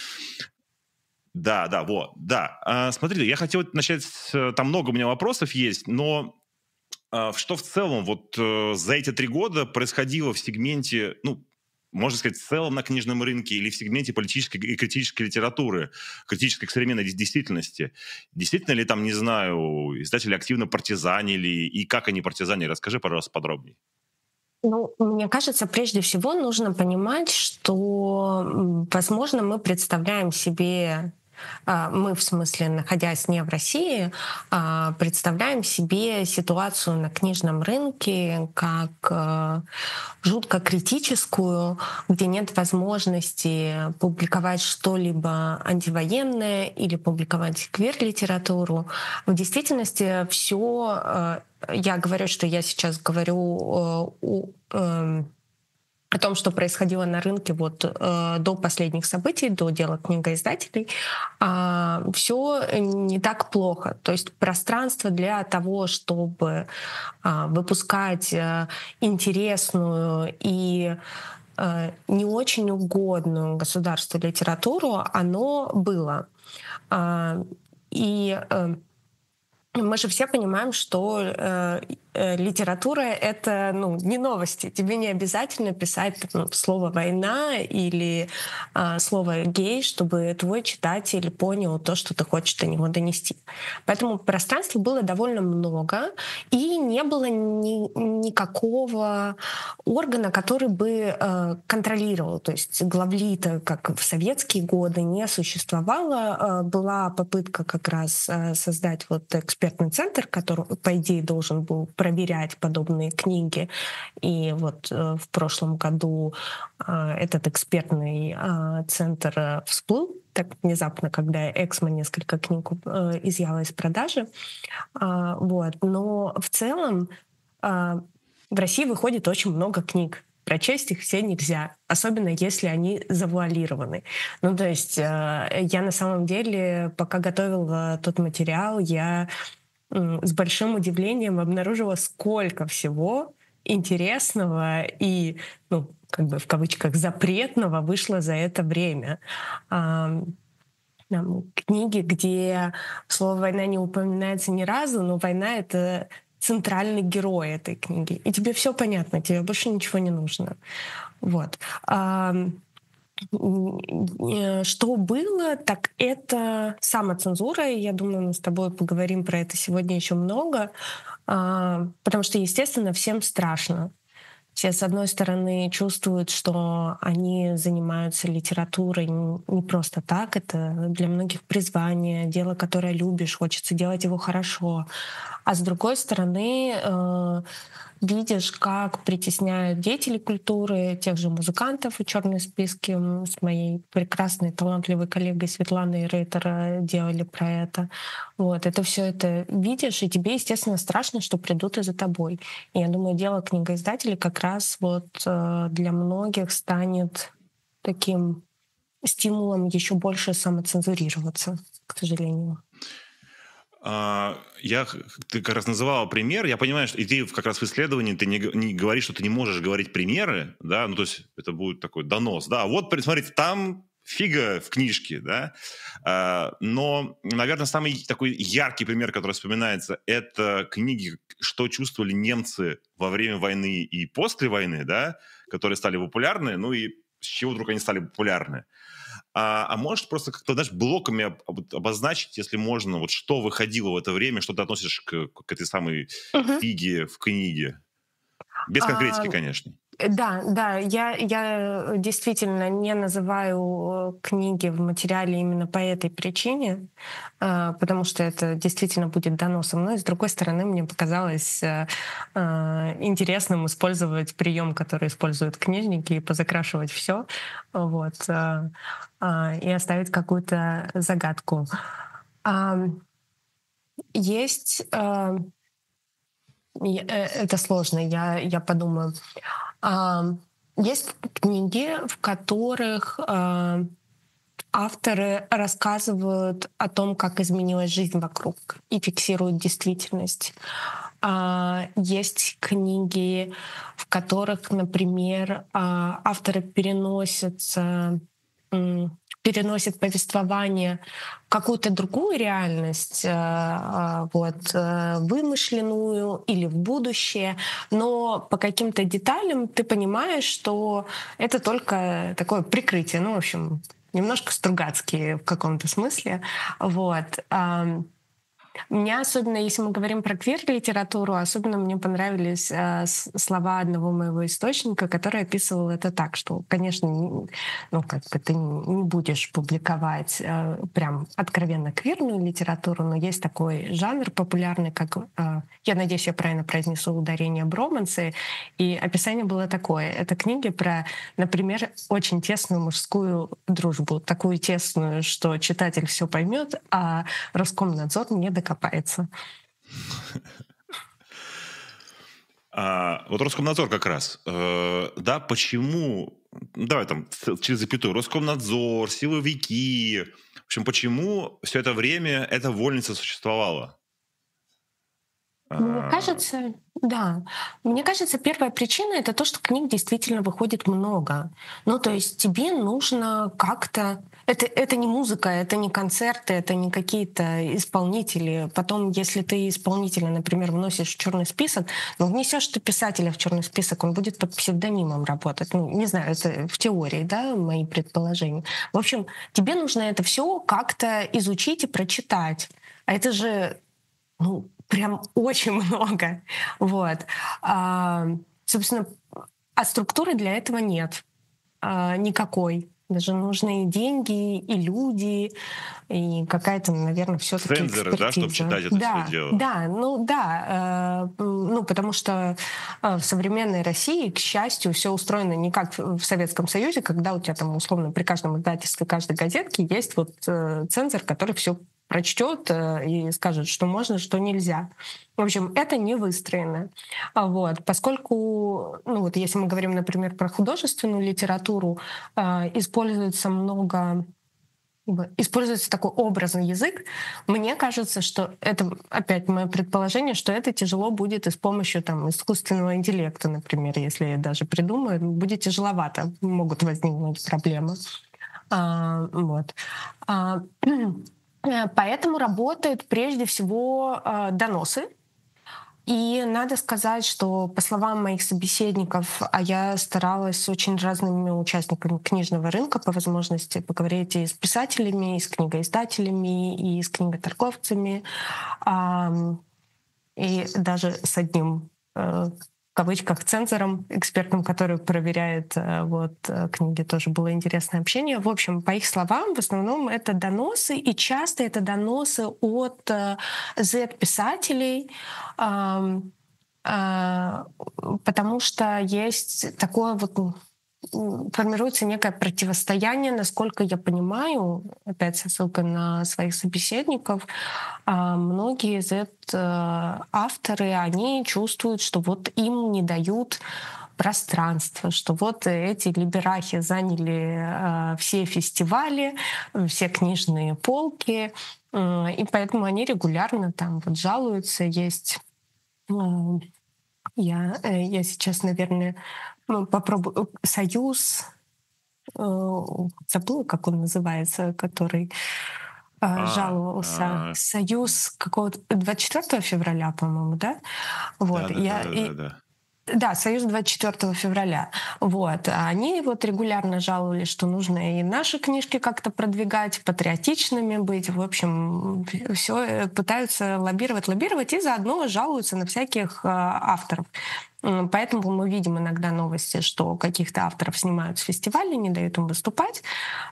Да. Смотрите, я хотел начать, там много у меня вопросов есть, но что в целом вот за эти 3 года происходило в сегменте, можно сказать, в целом на книжном рынке или в сегменте политической и критической литературы, критической к современной действительности? Действительно ли там, не знаю, издатели активно партизанили, и как они партизанили? Расскажи, пожалуйста, подробнее. Мне кажется, прежде всего нужно понимать, что, возможно, мы представляем себе, мы, в смысле, находясь не в России, представляем себе ситуацию на книжном рынке как жутко критическую, где нет возможности публиковать что-либо антивоенное или публиковать квир-литературу. В действительности все, я говорю, что я сейчас говорю о том, что происходило на рынке до последних событий, до дела книгоиздателей, все не так плохо. То есть пространство для того, чтобы выпускать интересную и не очень угодную государству литературу, оно было. И мы же все понимаем, что литература — это не новости. Тебе не обязательно писать слово «война» или слово «гей», чтобы твой читатель понял то, что ты хочешь до него донести. Поэтому пространства было довольно много, и не было никакого органа, который бы контролировал. То есть главлита, как в советские годы, не существовало. Была попытка как раз создать экспертный центр, который, по идее, должен был проверять подобные книги. И в прошлом году этот экспертный центр всплыл так внезапно, когда Эксмо несколько книг изъяла из продажи. Но в целом в России выходит очень много книг. Прочесть их все нельзя, особенно если они завуалированы. То есть я на самом деле, пока готовила тот материал, я с большим удивлением обнаружила, сколько всего интересного и, в кавычках, запретного вышло за это время. Книги, где слово «война» не упоминается ни разу, но война — это центральный герой этой книги. И тебе все понятно, тебе больше ничего не нужно. Что было, так это самоцензура. И я думаю, мы с тобой поговорим про это сегодня еще много, потому что, естественно, всем страшно. Все, с одной стороны, чувствуют, что они занимаются литературой не просто так. Это для многих призвание, дело, которое любишь, хочется делать его хорошо. А с другой стороны, видишь, как притесняют деятелей культуры, тех же музыкантов и черные списки. С моей прекрасной, талантливой коллегой Светланой Рейтер делали про это. Это все это видишь, и тебе, естественно, страшно, что придут и за тобой. И я думаю, дело книгоиздателей как раз для многих станет таким стимулом еще больше самоцензурироваться, к сожалению. Ты как раз называла пример. Я понимаю, что и ты как раз в исследовании ты не говоришь, что ты не можешь говорить примеры, да, то есть это будет такой донос, да. Смотрите, там фига в книжке, да. Но, наверное, самый такой яркий пример, который вспоминается, это книги «Что чувствовали немцы во время войны и после войны», да, которые стали популярны, и с чего вдруг они стали популярны. А можешь просто как-то, блоками обозначить, если можно, что выходило в это время, что ты относишь к этой самой фиге в книге? Без конкретики, конечно. Да, я действительно не называю книги в материале именно по этой причине, потому что это действительно будет доносом. Но и с другой стороны, мне показалось интересным использовать прием, который используют книжники, и позакрашивать все, и оставить какую-то загадку. Есть... Это сложно, я подумаю. Есть книги, в которых авторы рассказывают о том, как изменилась жизнь вокруг, и фиксируют действительность. Есть книги, в которых, например, авторы переносят повествование в какую-то другую реальность, вымышленную или в будущее, но по каким-то деталям ты понимаешь, что это только такое прикрытие, немножко Стругацкие в каком-то смысле. Меня особенно, если мы говорим про квир-литературу, особенно мне понравились слова одного моего источника, который описывал это так, что, конечно, ты не будешь публиковать прям откровенно квирную литературу, но есть такой жанр популярный, как, я надеюсь, я правильно произнесу ударение, бромансы, и описание было такое. Это книги про, например, очень тесную мужскую дружбу, такую тесную, что читатель все поймет, а Роскомнадзор не докопается. вот Роскомнадзор как раз, да, почему, давай там через запятую, Роскомнадзор, силовики, в общем, почему все это время эта вольница существовала? Мне кажется, да. Мне кажется, первая причина — это то, что книг действительно выходит много. Ну, то есть тебе нужно как-то... Это не музыка, это не концерты, это не какие-то исполнители. Потом, если ты исполнителя, например, вносишь в черный список, ну, внесешь ты писателя в черный список, он будет под псевдонимом работать. Ну, не знаю, это в теории, да, мои предположения. В общем, тебе нужно это все как-то изучить и прочитать. А это же, ну, прям очень много. Вот. Собственно, а структуры для этого нет никакой. Даже нужны деньги и люди, и какая-то, наверное, все-таки цензоры, да, чтобы читать это все дело. Да, потому что в современной России, к счастью, все устроено не как в Советском Союзе, когда у тебя там условно при каждом издательстве, каждой газетке есть вот цензор, который все прочтет и скажет, что можно, что нельзя. В общем, это не выстроено. Вот. Поскольку, ну вот если мы говорим, например, про художественную литературу, используется такой образный язык, мне кажется, что это, опять мое предположение, что это тяжело будет и с помощью там, искусственного интеллекта, например, если даже придумают, будет тяжеловато, могут возникнуть проблемы. Вот. Поэтому работают прежде всего доносы. И надо сказать, что по словам моих собеседников, а я старалась с очень разными участниками книжного рынка по возможности поговорить и с писателями, и с книгоиздателями, и с книготорговцами, и даже с одним в кавычках цензором, экспертом, который проверяет книги, тоже было интересное общение. В общем, по их словам, в основном это доносы, и часто это доносы от Z-писателей, потому что есть такое вот формируется некое противостояние, насколько я понимаю, опять со ссылкой на своих собеседников, многие Z-авторы, они чувствуют, что вот им не дают пространство, что вот эти либерахи заняли все фестивали, все книжные полки, и поэтому они регулярно там вот жалуются. Есть я сейчас, наверное, попробую. Союз, забыла, как он называется, который жаловался. Союз какого-то 24 февраля, по-моему, да? Вот. Да, Союз 24 февраля. Вот. Они вот регулярно жаловались, что нужно и наши книжки как-то продвигать, патриотичными быть. В общем, все пытаются лоббировать и заодно жалуются на всяких авторов. Поэтому мы видим иногда новости, что каких-то авторов снимают с фестивалей, не дают им выступать.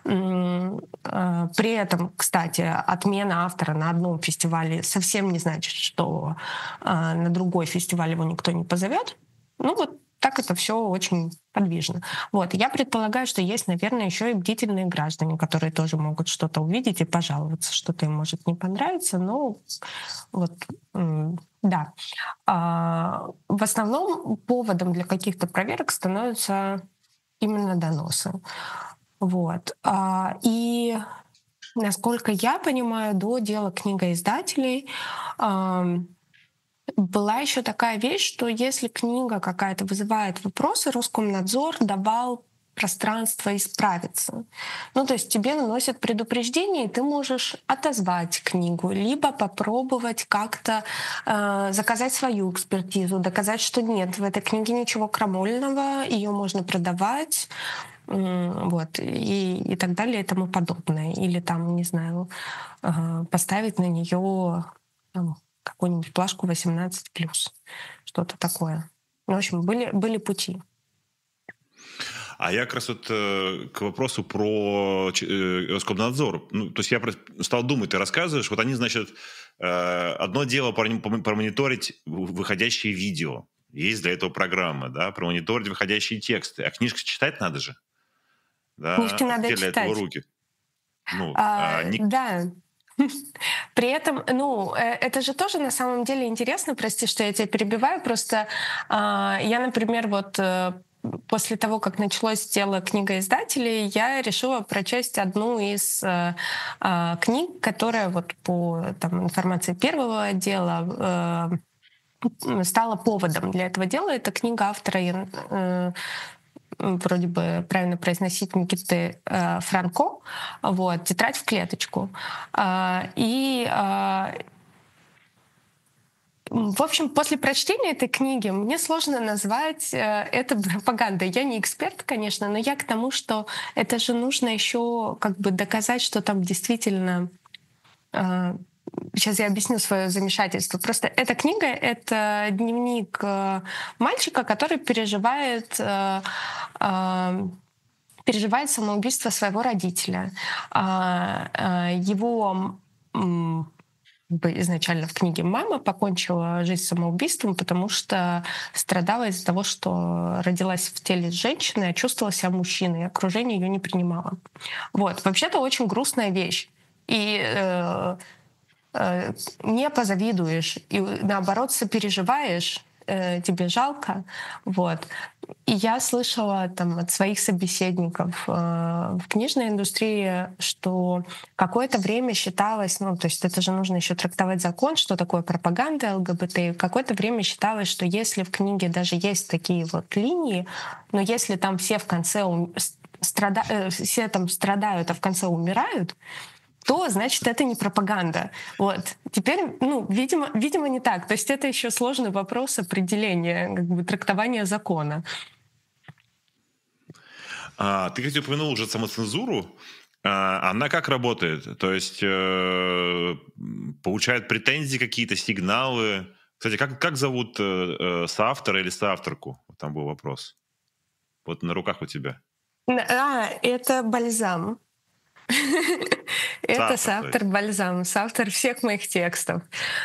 При этом, кстати, отмена автора на одном фестивале совсем не значит, что на другой фестиваль его никто не позовет. Ну вот так это все очень подвижно. Вот. Я предполагаю, что есть, наверное, еще и бдительные граждане, которые тоже могут что-то увидеть и пожаловаться, что-то им может не понравиться. Но вот, да. В основном поводом для каких-то проверок становятся именно доносы. Вот. И насколько я понимаю, до дела книгоиздателей была еще такая вещь, что если книга какая-то вызывает вопросы, Роскомнадзор давал пространство исправиться. Ну, то есть тебе наносят предупреждение, и ты можешь отозвать книгу, либо попробовать как-то заказать свою экспертизу, доказать, что нет, в этой книге ничего крамольного, ее можно продавать, вот, и так далее, и тому подобное. Или там, не знаю, поставить на нее какую-нибудь плашку 18+, что-то такое. В общем, были пути. А я как раз вот к вопросу про Роскомнадзор. Ну, то есть я стал думать, ты рассказываешь, вот они, значит, одно дело промониторить выходящие видео. Есть для этого программа, да, промониторить выходящие тексты. А книжки читать надо же. Да? Книжки надо где читать. Для этого руки? Да. При этом, это же тоже на самом деле интересно, прости, что я тебя перебиваю, просто я, например, после того, как началось дело книгоиздателей, я решила прочесть одну из книг, которая по информации первого отдела стала поводом для этого дела. Это книга автора, вроде бы правильно произносить, Никиты Франко, «Тетрадь в клеточку». В общем, после прочтения этой книги мне сложно назвать это пропагандой. Я не эксперт, конечно, но я к тому, что это же нужно еще доказать, что там действительно... Сейчас я объясню свое замешательство. Просто эта книга — это дневник мальчика, который переживает самоубийство своего родителя. Его изначально в книге мама покончила жизнь самоубийством, потому что страдала из-за того, что родилась в теле женщины, а чувствовала себя мужчиной, и окружение ее не принимало. Вообще-то очень грустная вещь. И не позавидуешь, и наоборот сопереживаешь, тебе жалко. И я слышала от своих собеседников в книжной индустрии, что какое-то время считалось, то есть это же нужно еще трактовать закон, что такое пропаганда ЛГБТ. И какое-то время считалось, что если в книге даже есть такие линии, но если там все в конце все там страдают, а в конце умирают, то, значит, это не пропаганда. Теперь, видимо, не так. То есть это еще сложный вопрос определения, трактования закона. Ты, кстати, упомянул уже самоцензуру. Она как работает? То есть получает претензии какие-то, сигналы? Кстати, как зовут соавтора или соавторку? Там был вопрос. На руках у тебя. Это Бальзам. Это соавтор Бальзам, соавтор всех моих текстов.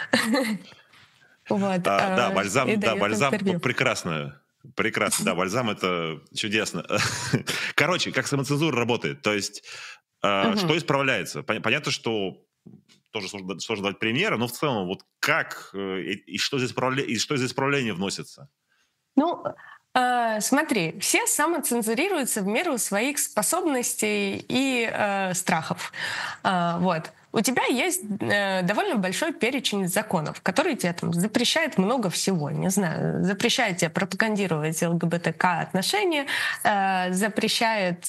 Да, Бальзам прекрасно. Прекрасно, да, Бальзам — это чудесно. Короче, как самоцензура работает? То есть, что исправляется? Понятно, что тоже сложно дать примеры, но в целом, как и что из исправления вносится? Смотри, все самоцензурируются в меру своих способностей и страхов. У тебя есть довольно большой перечень законов, которые тебе запрещают много всего. Не знаю, запрещает тебе пропагандировать ЛГБТК отношения, запрещает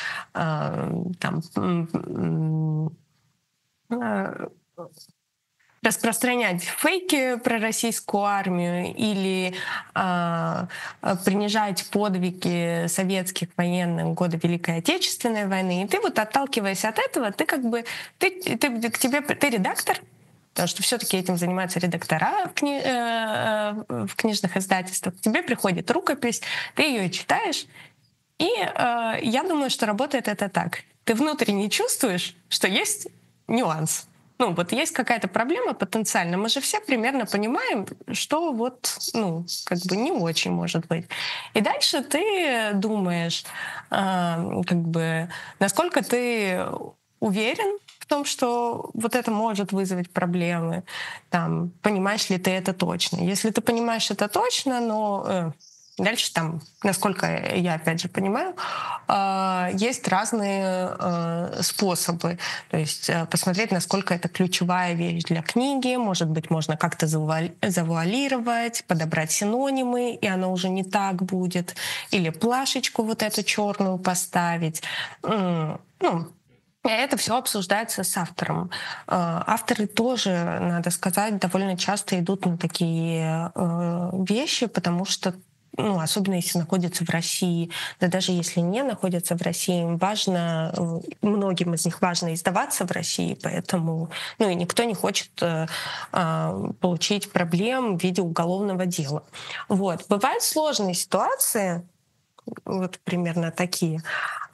распространять фейки про российскую армию или принижать подвиги советских военных в годы Великой Отечественной войны. И ты отталкиваясь от этого, ты редактор, потому что все-таки этим занимаются редактора в книжных издательствах. К тебе приходит рукопись, ты ее читаешь, и я думаю, что работает это так. Ты внутренне чувствуешь, что есть нюанс. Есть какая-то проблема потенциально. Мы же все примерно понимаем, что не очень может быть. И дальше ты думаешь, насколько ты уверен в том, что это может вызвать проблемы. Понимаешь ли ты это точно? Если ты понимаешь это точно, но... Дальше насколько я опять же понимаю, есть разные способы. То есть посмотреть, насколько это ключевая вещь для книги. Может быть, можно как-то завуалировать, подобрать синонимы, и оно уже не так будет. Или плашечку эту черную поставить. Это все обсуждается с автором. Авторы тоже, надо сказать, довольно часто идут на такие вещи, потому что особенно если находятся в России, да даже если не находятся в России, им важно, многим из них важно издаваться в России, поэтому и никто не хочет получить проблем в виде уголовного дела. Бывают сложные ситуации, примерно такие,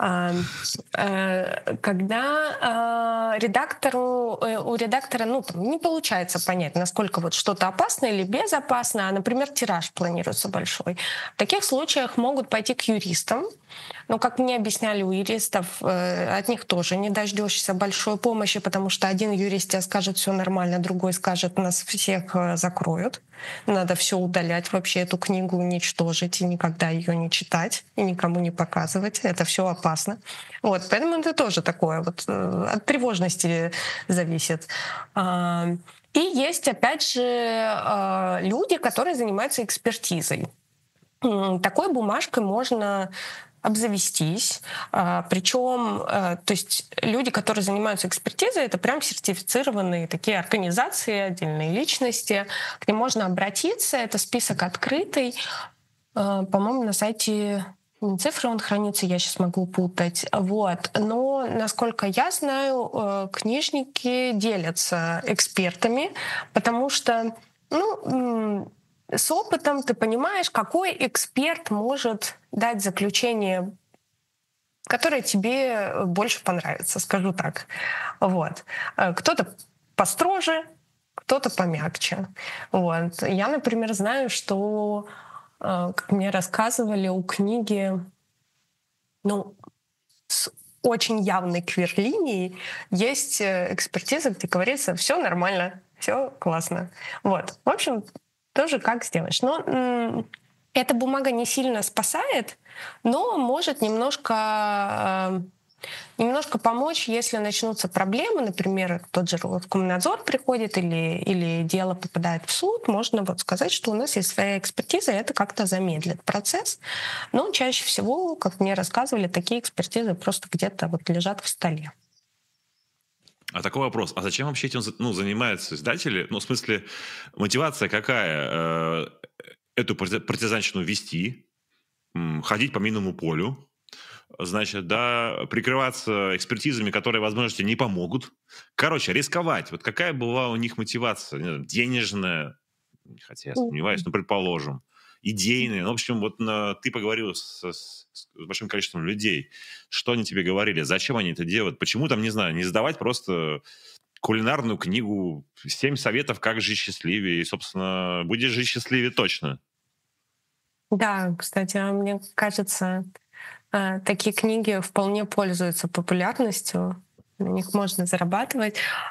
когда у редактора не получается понять, насколько что-то опасно или безопасно, а, например, тираж планируется большой. В таких случаях могут пойти к юристам, Но, как мне объясняли у юристов, от них тоже не дождешься большой помощи, потому что один юрист тебе скажет все нормально, другой скажет, нас всех закроют. Надо все удалять, вообще эту книгу уничтожить и никогда ее не читать и никому не показывать. Это все опасно. Вот, поэтому это тоже такое вот от тревожности зависит. И есть, опять же, люди, которые занимаются экспертизой. Такой бумажкой можно обзавестись. Причем, то есть люди, которые занимаются экспертизой, это прям сертифицированные такие организации, отдельные личности. К ним можно обратиться. Это список открытый. По-моему, на сайте Минцифры он хранится, я сейчас могу путать. Вот. Но, насколько я знаю, книжники делятся экспертами, потому что с опытом ты понимаешь, какой эксперт может дать заключение, которое тебе больше понравится, скажу так. Вот. Кто-то построже, кто-то помягче. Вот. Я, например, знаю, что, как мне рассказывали, у книги с очень явной квир-линией есть экспертиза, где говорится, все нормально, все классно. Вот. В общем, тоже как сделаешь. Но эта бумага не сильно спасает, но может немножко помочь, если начнутся проблемы, например, тот же Роскомнадзор приходит или дело попадает в суд, можно вот сказать, что у нас есть своя экспертиза, и это как-то замедлит процесс. Но чаще всего, как мне рассказывали, такие экспертизы просто где-то вот лежат в столе. А такой вопрос. А зачем вообще этим занимаются издатели? В смысле, мотивация какая? Эту партизанщину вести, ходить по минному полю, значит, да, прикрываться экспертизами, которые, возможно, тебе не помогут. Короче, рисковать. Вот какая была у них мотивация? Не знаю, денежная, хотя я сомневаюсь, но предположим, идейная. В общем, вот ты поговорил с большим количеством людей. Что они тебе говорили? Зачем они это делают? Почему там, не знаю, не сдавать просто кулинарную книгу «7 советов, как жить счастливее». И, собственно, будешь жить счастливее точно. Да, кстати, мне кажется, такие книги вполне пользуются популярностью. На них можно зарабатывать.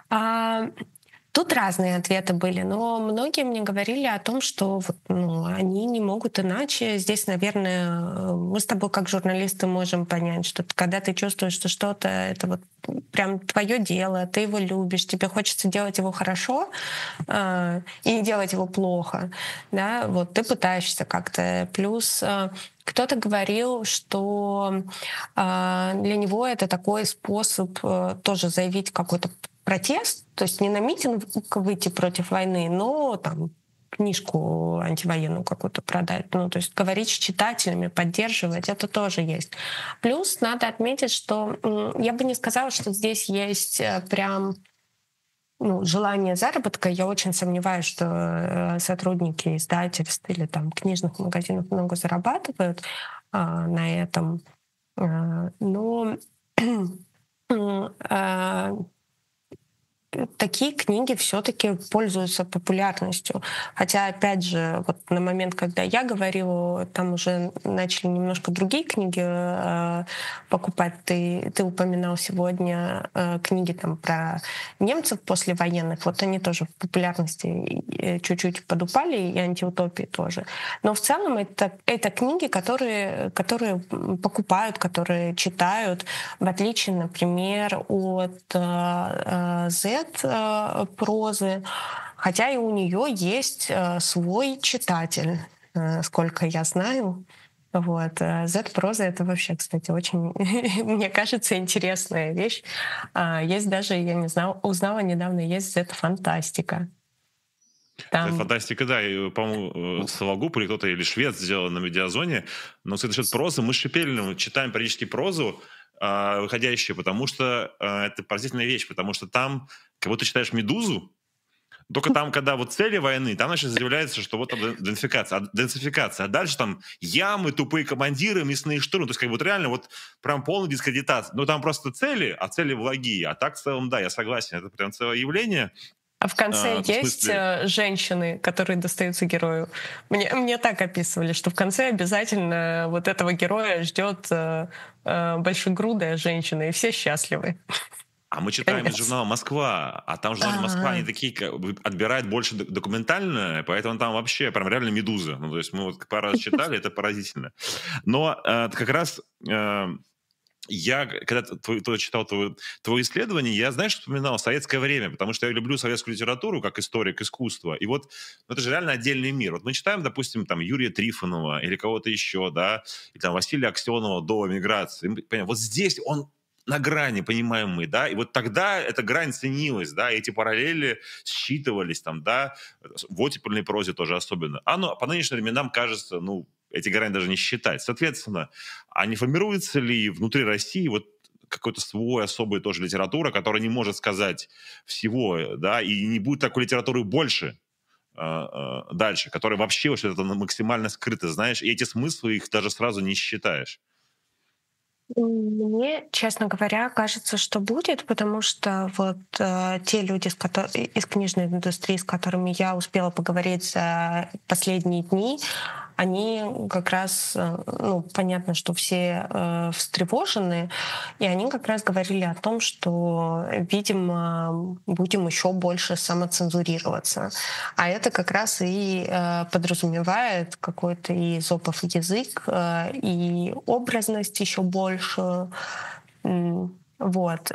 Тут разные ответы были, но многие мне говорили о том, что они не могут иначе. Здесь, наверное, мы с тобой как журналисты можем понять, что когда ты чувствуешь, что что-то это вот прям твое дело, ты его любишь, тебе хочется делать его хорошо и не делать его плохо, да, вот ты пытаешься как-то. Плюс кто-то говорил, что для него это такой способ тоже заявить какой-то протест, то есть не на митинг выйти против войны, но там книжку антивоенную какую-то продать. То есть говорить с читателями, поддерживать, это тоже есть. Плюс надо отметить, что я бы не сказала, что здесь есть прям желание заработка. Я очень сомневаюсь, что сотрудники издательств или там книжных магазинов много зарабатывают на этом. Но такие книги все-таки пользуются популярностью. Хотя, опять же, вот на момент, когда я говорила, там уже начали немножко другие книги покупать. Ты упоминал сегодня книги там про немцев послевоенных. Вот они тоже в популярности чуть-чуть подупали, и антиутопии тоже. Но в целом это книги, которые покупают, которые читают, в отличие, например, от Z-прозы, хотя и у нее есть свой читатель, сколько я знаю. Вот. Z-проза — это вообще, кстати, очень, мне кажется, интересная вещь. Есть даже, я не знаю, узнала недавно, есть Z-фантастика. Фантастика, да, по-моему, Сологуб или кто-то, или швед сделал на Медиазоне. Но, кстати, насчет прозы, мы с Шипелиным читаем периодически прозу, выходящую, потому что это поразительная вещь, потому что там, как будто читаешь «Медузу», только там, когда вот цели войны, там, значит, заявляется, что вот денацификация, а дальше там ямы, тупые командиры, мясные штурмы, то есть как бы вот реально вот прям полная дискредитация. Но там просто цели, а цели благие, а так в целом, да, я согласен, это прям целое явление. А в конце в есть смысле... женщины, которые достаются герою. Мне так описывали, что в конце обязательно вот этого героя ждет большегрудая женщина, и все счастливы. А мы читаем из Конец. журнала «Москва», а там в журнале «Москва» они такие отбирают больше документальное, поэтому там вообще прям реально медуза. Ну, то есть мы вот пару раз читали, это поразительно. Но как раз... Я, когда читал твое исследование, я, знаешь, вспоминал советское время, потому что я люблю советскую литературу как историк искусства. И вот это же реально отдельный мир. Вот мы читаем, допустим, там Юрия Трифонова или кого-то еще, да, и там Василия Аксенова до эмиграции. Вот здесь он на грани, понимаем мы, да, и вот тогда эта грань ценилась, да, и эти параллели считывались там, да, в оттепельной прозе тоже особенно. По нынешним временам кажется, эти грани даже не считать. Соответственно, а не формируется ли внутри России вот какой-то свой особый тоже литература, которая не может сказать всего, да, и не будет такой литературы больше дальше, которая вообще вот это максимально скрыта, знаешь, и эти смыслы их даже сразу не считаешь? Мне, честно говоря, кажется, что будет, потому что вот те люди из книжной индустрии, с которыми я успела поговорить за последние дни, они как раз, понятно, что все встревожены, и они как раз говорили о том, что, видимо, будем еще больше самоцензурироваться. А это как раз и подразумевает какой-то и эзопов язык, и образность еще больше. Вот.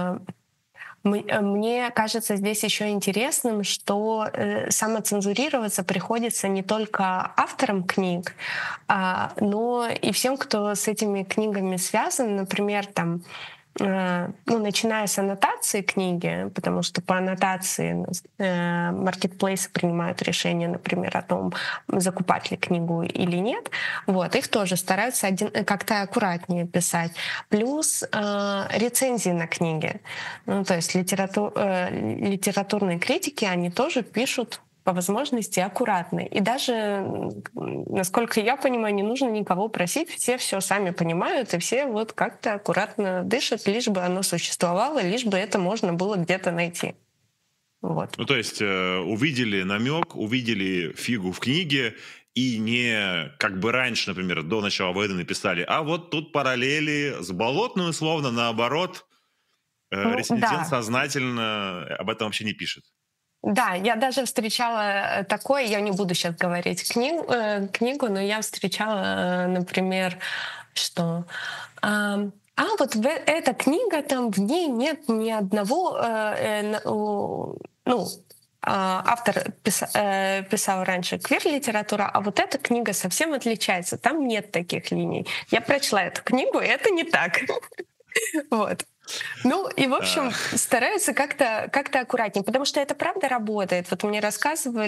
Мне кажется здесь еще интересным, что самоцензурироваться приходится не только авторам книг, но и всем, кто с этими книгами связан. Например, там, начиная с аннотации книги, потому что по аннотации маркетплейсы принимают решение, например, о том, закупать ли книгу или нет. Вот, их тоже стараются как-то аккуратнее писать. Плюс рецензии на книги. То есть литературные критики, они тоже пишут по возможности аккуратно. И даже, насколько я понимаю, не нужно никого просить, все сами понимают, и все вот как-то аккуратно дышат, лишь бы оно существовало, лишь бы это можно было где-то найти. Вот. То есть увидели намек, увидели фигу в книге, и не как бы раньше, например, до начала войны написали, а вот тут параллели с Болотной, условно, наоборот, рецензент сознательно об этом вообще не пишет. Да, я даже встречала такое, я не буду сейчас говорить книгу, но я встречала, например, что вот эта книга, там в ней нет ни одного, автор писал раньше квир-литература, а вот эта книга совсем отличается, там нет таких линий. Я прочла эту книгу, и это не так. Вот. И, в общем, стараются как-то аккуратнее, потому что это правда работает. Вот мне рассказывал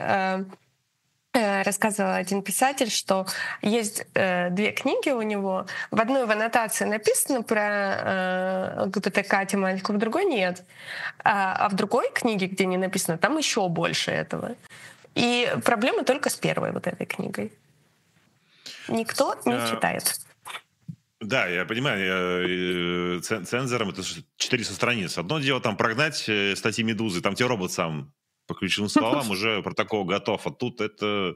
один писатель, что есть две книги у него. В одной в аннотации написано про ЛГБТК тематику, в другой нет. А в другой книге, где не написано, там еще больше этого. И проблема только с первой вот этой книгой. Никто не читает. Да, я понимаю, цензором это 400 страниц. Одно дело там прогнать статьи «Медузы», там тебе робот сам по ключевым словам уже протокол готов, а тут это...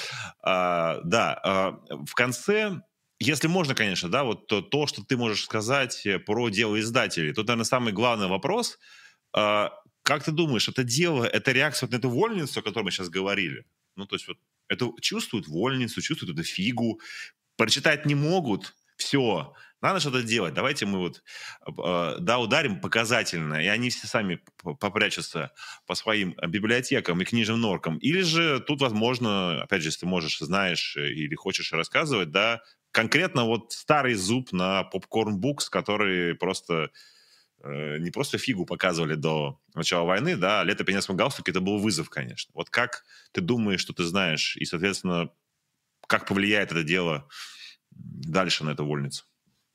в конце, если можно, конечно, да, вот то, что ты можешь сказать про дело издателей, тут, наверное, самый главный вопрос. Как ты думаешь, это дело, это реакция вот на эту вольницу, о которой мы сейчас говорили? То есть вот это чувствуют вольницу, чувствуют эту фигу, прочитать не могут, все, надо что-то делать. Давайте мы ударим показательно, и они все сами попрячутся по своим библиотекам и книжным норкам. Или же тут, возможно, опять же, если можешь, знаешь или хочешь рассказывать, да, конкретно вот старый зуб на Popcorn Books, который просто не просто фигу показывали до начала войны, да, а «Лето пионерского галстука» — это был вызов, конечно. Вот как ты думаешь, что ты знаешь, и, соответственно, как повлияет это дело дальше на эту вольницу?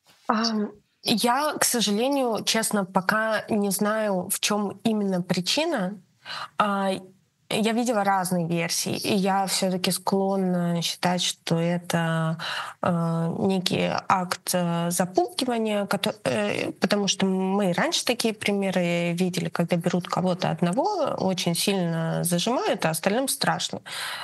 Я, к сожалению, честно, пока не знаю, в чем именно причина. Я видела разные версии, и я все-таки склонна считать, что это некий акт запугивания, потому что мы и раньше такие примеры видели, когда берут кого-то одного, очень сильно зажимают, а остальным страшно.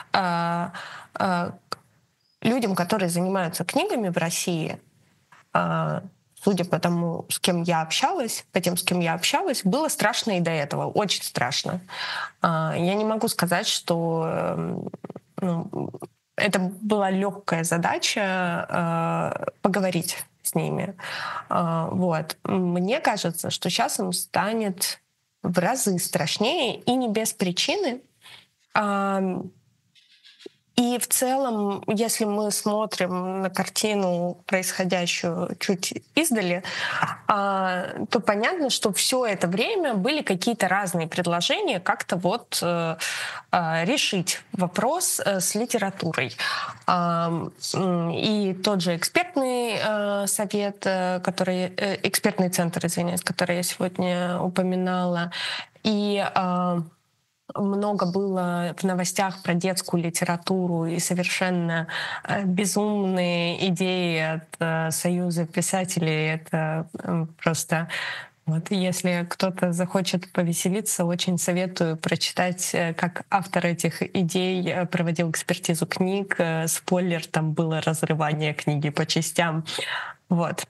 Людям, которые занимаются книгами в России, судя по тому, с кем я общалась, по тем, с кем я общалась, было страшно и до этого, очень страшно. Я не могу сказать, что это была легкая задача поговорить с ними. Вот. Мне кажется, что сейчас им станет в разы страшнее, и не без причины. И в целом, если мы смотрим на картину, происходящую чуть издали, то понятно, что все это время были какие-то разные предложения как-то вот решить вопрос с литературой. И тот же экспертный совет, экспертный центр, извиняюсь, который я сегодня упоминала, и много было в новостях про детскую литературу и совершенно безумные идеи от Союза писателей. Это просто... Вот, если кто-то захочет повеселиться, очень советую прочитать, как автор этих идей проводил экспертизу книг. Спойлер, там было разрывание книги по частям. Вот.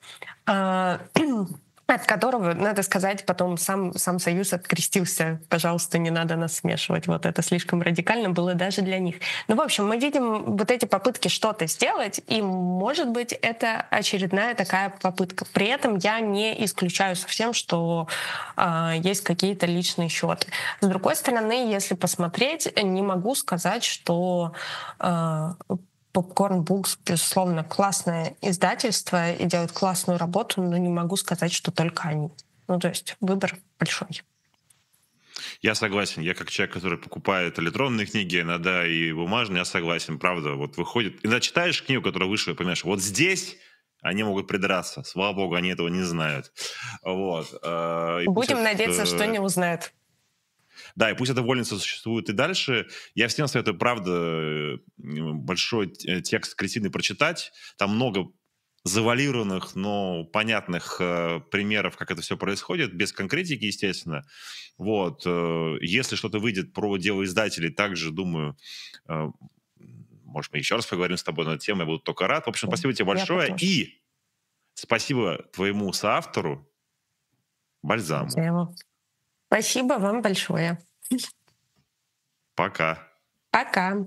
От которого, надо сказать, потом сам Союз открестился. Пожалуйста, не надо нас смешивать. Вот это слишком радикально было даже для них. Ну, в общем, мы видим вот эти попытки что-то сделать, и, может быть, это очередная такая попытка. При этом я не исключаю совсем, что есть какие-то личные счеты. С другой стороны, если посмотреть, не могу сказать, что Popcorn Books, безусловно, классное издательство и делают классную работу, но не могу сказать, что только они. Ну, то есть выбор большой. Я согласен. Я как человек, который покупает электронные книги, иногда и бумажные, я согласен. Правда, вот выходит... Иногда читаешь книгу, которая вышла, и понимаешь, вот здесь они могут придраться. Слава богу, они этого не знают. Вот. Будем надеяться, что не узнают. Да, и пусть эта вольница существует и дальше. Я всем советую, правда, большой текст Кристины прочитать. Там много завуалированных, но понятных примеров, как это все происходит, без конкретики, естественно. Вот. Если что-то выйдет про дело издателей, также, думаю, может, мы еще раз поговорим с тобой на эту тему, я буду только рад. В общем, спасибо тебе большое. И спасибо твоему соавтору Бальзаму. Спасибо вам большое. Пока. Пока.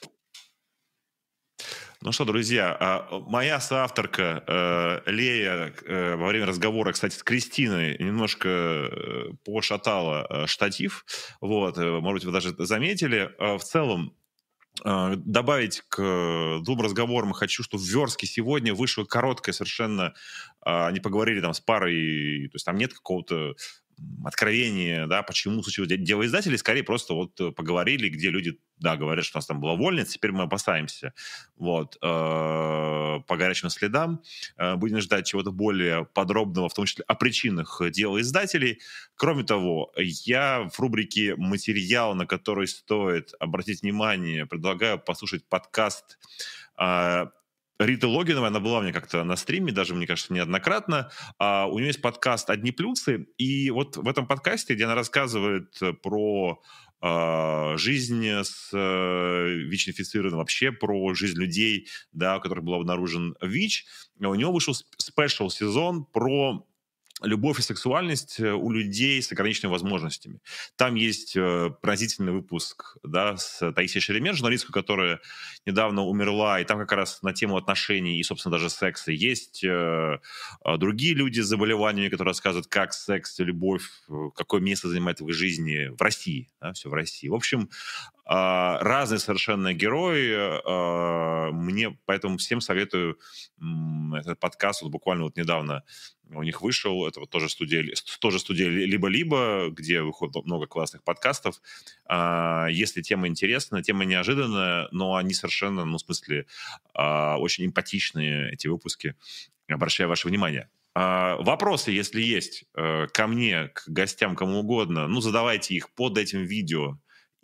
Ну что, друзья, моя соавторка Лея во время разговора, кстати, с Кристиной немножко пошатала штатив. Вот, может быть, вы даже заметили. В целом, добавить к двум разговорам хочу, что в Вёрске сегодня вышло короткое совершенно... Они поговорили там с парой, то есть там нет какого-то откровение, да, почему случилось дело издателей, скорее просто вот поговорили, где люди, да, говорят, что у нас там была вольница, теперь мы опасаемся, вот, по горячим следам, будем ждать чего-то более подробного, в том числе о причинах дела издателей. Кроме того, я в рубрике «Материал», на который стоит обратить внимание, предлагаю послушать подкаст Риты Логиновой, она была у меня как-то на стриме, даже, мне кажется, неоднократно. У нее есть подкаст «Одни плюсы», и вот в этом подкасте, где она рассказывает про жизнь с ВИЧ-инфицированным, вообще про жизнь людей, да, у которых был обнаружен ВИЧ, у него вышел спешл-сезон про любовь и сексуальность у людей с ограниченными возможностями. Там есть поразительный выпуск, да, с Таисией Шеремет, журналисткой, которая недавно умерла, и там как раз на тему отношений и, собственно, даже секса есть другие люди с заболеваниями, которые рассказывают, как секс, любовь, какое место занимает в их жизни в России, да, все в России. В общем, разные совершенно герои. Мне поэтому всем советую этот подкаст. Вот буквально вот недавно у них вышел. Это вот тоже студия «Либо-либо», где выходит много классных подкастов. Если тема интересна, тема неожиданная, но они совершенно, ну, в смысле, очень эмпатичные, эти выпуски. Обращаю ваше внимание. Вопросы, если есть, ко мне, к гостям, кому угодно, ну, задавайте их под этим видео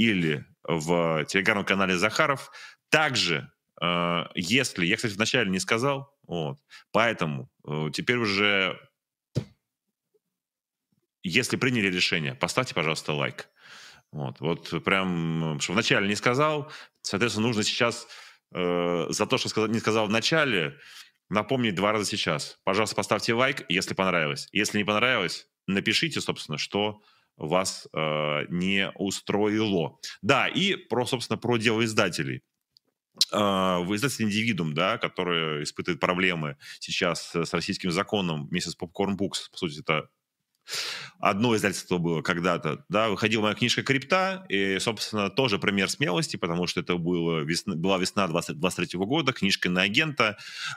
или в телеграм-канале Захаров. Также, если... Я, кстати, вначале не сказал, вот, поэтому теперь уже, если приняли решение, поставьте, пожалуйста, лайк. Вот прям, что вначале не сказал, соответственно, нужно сейчас за то, что не сказал в начале, напомнить 2 раза сейчас. Пожалуйста, поставьте лайк, если понравилось. Если не понравилось, напишите, собственно, что вас не устроило. Да, и собственно, про дело издателей. В издательстве «Индивидуум», да, который испытывает проблемы сейчас с российским законом вместе с Popcorn Books, по сути, это одно издательство было когда-то, да, выходила моя книжка «Крипта», и, собственно, тоже пример смелости, потому что это была весна 2023 года, книжка иноагента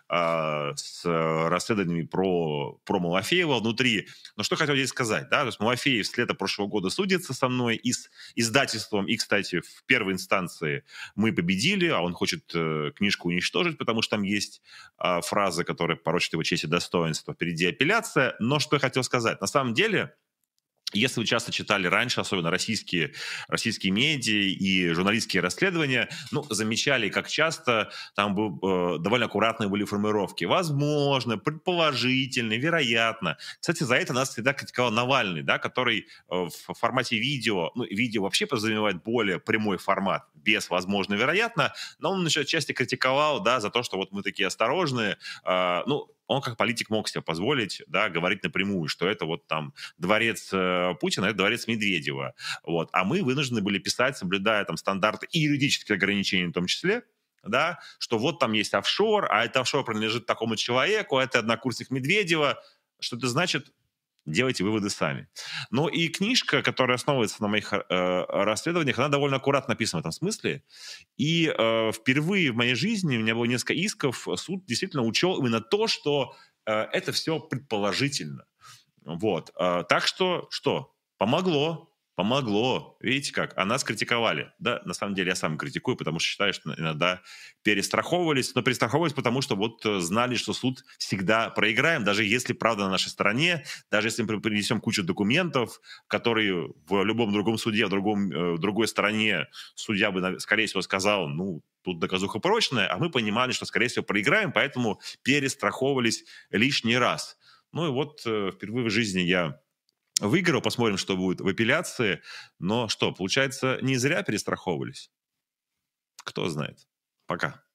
с расследованиями про Малафеева внутри. Но что хотел здесь сказать, да, то есть Малафеев с лета прошлого года судится со мной и с издательством, и, кстати, в первой инстанции мы победили, а он хочет книжку уничтожить, потому что там есть фраза, которая порочит его честь и достоинство, впереди апелляция. Но что я хотел сказать, на самом деле, если вы часто читали раньше, особенно российские медиа и журналистские расследования, замечали, как часто там довольно аккуратные были формулировки. Возможно, предположительно, вероятно. Кстати, за это нас всегда критиковал Навальный, да, который в формате видео, видео вообще подразумевает более прямой формат, без возможно, вероятно, но он еще отчасти критиковал, да, за то, что вот мы такие осторожные, он как политик мог себе позволить, да, говорить напрямую, что это вот там дворец Путина, это дворец Медведева. Вот. А мы вынуждены были писать, соблюдая там стандарты и юридические ограничения в том числе, да, что вот там есть офшор, а это офшор принадлежит такому человеку, а это однокурсник Медведева. Что это значит? Делайте выводы сами. Но и книжка, которая основывается на моих расследованиях, она довольно аккуратно написана в этом смысле. И впервые в моей жизни у меня было несколько исков. Суд действительно учел именно то, что это все предположительно. Вот. Так что, помогло. Видите как? А нас критиковали. Да, на самом деле я сам критикую, потому что считаю, что иногда перестраховывались. Но перестраховывались, потому что вот знали, что суд всегда проиграем, даже если правда на нашей стороне, даже если мы принесем кучу документов, которые в любом другом суде, в другой стороне судья бы, скорее всего, сказал, тут доказуха прочная, а мы понимали, что, скорее всего, проиграем, поэтому перестраховывались лишний раз. И вот впервые в жизни я выиграл, посмотрим, что будет в апелляции. Но что, получается, не зря перестраховывались? Кто знает. Пока.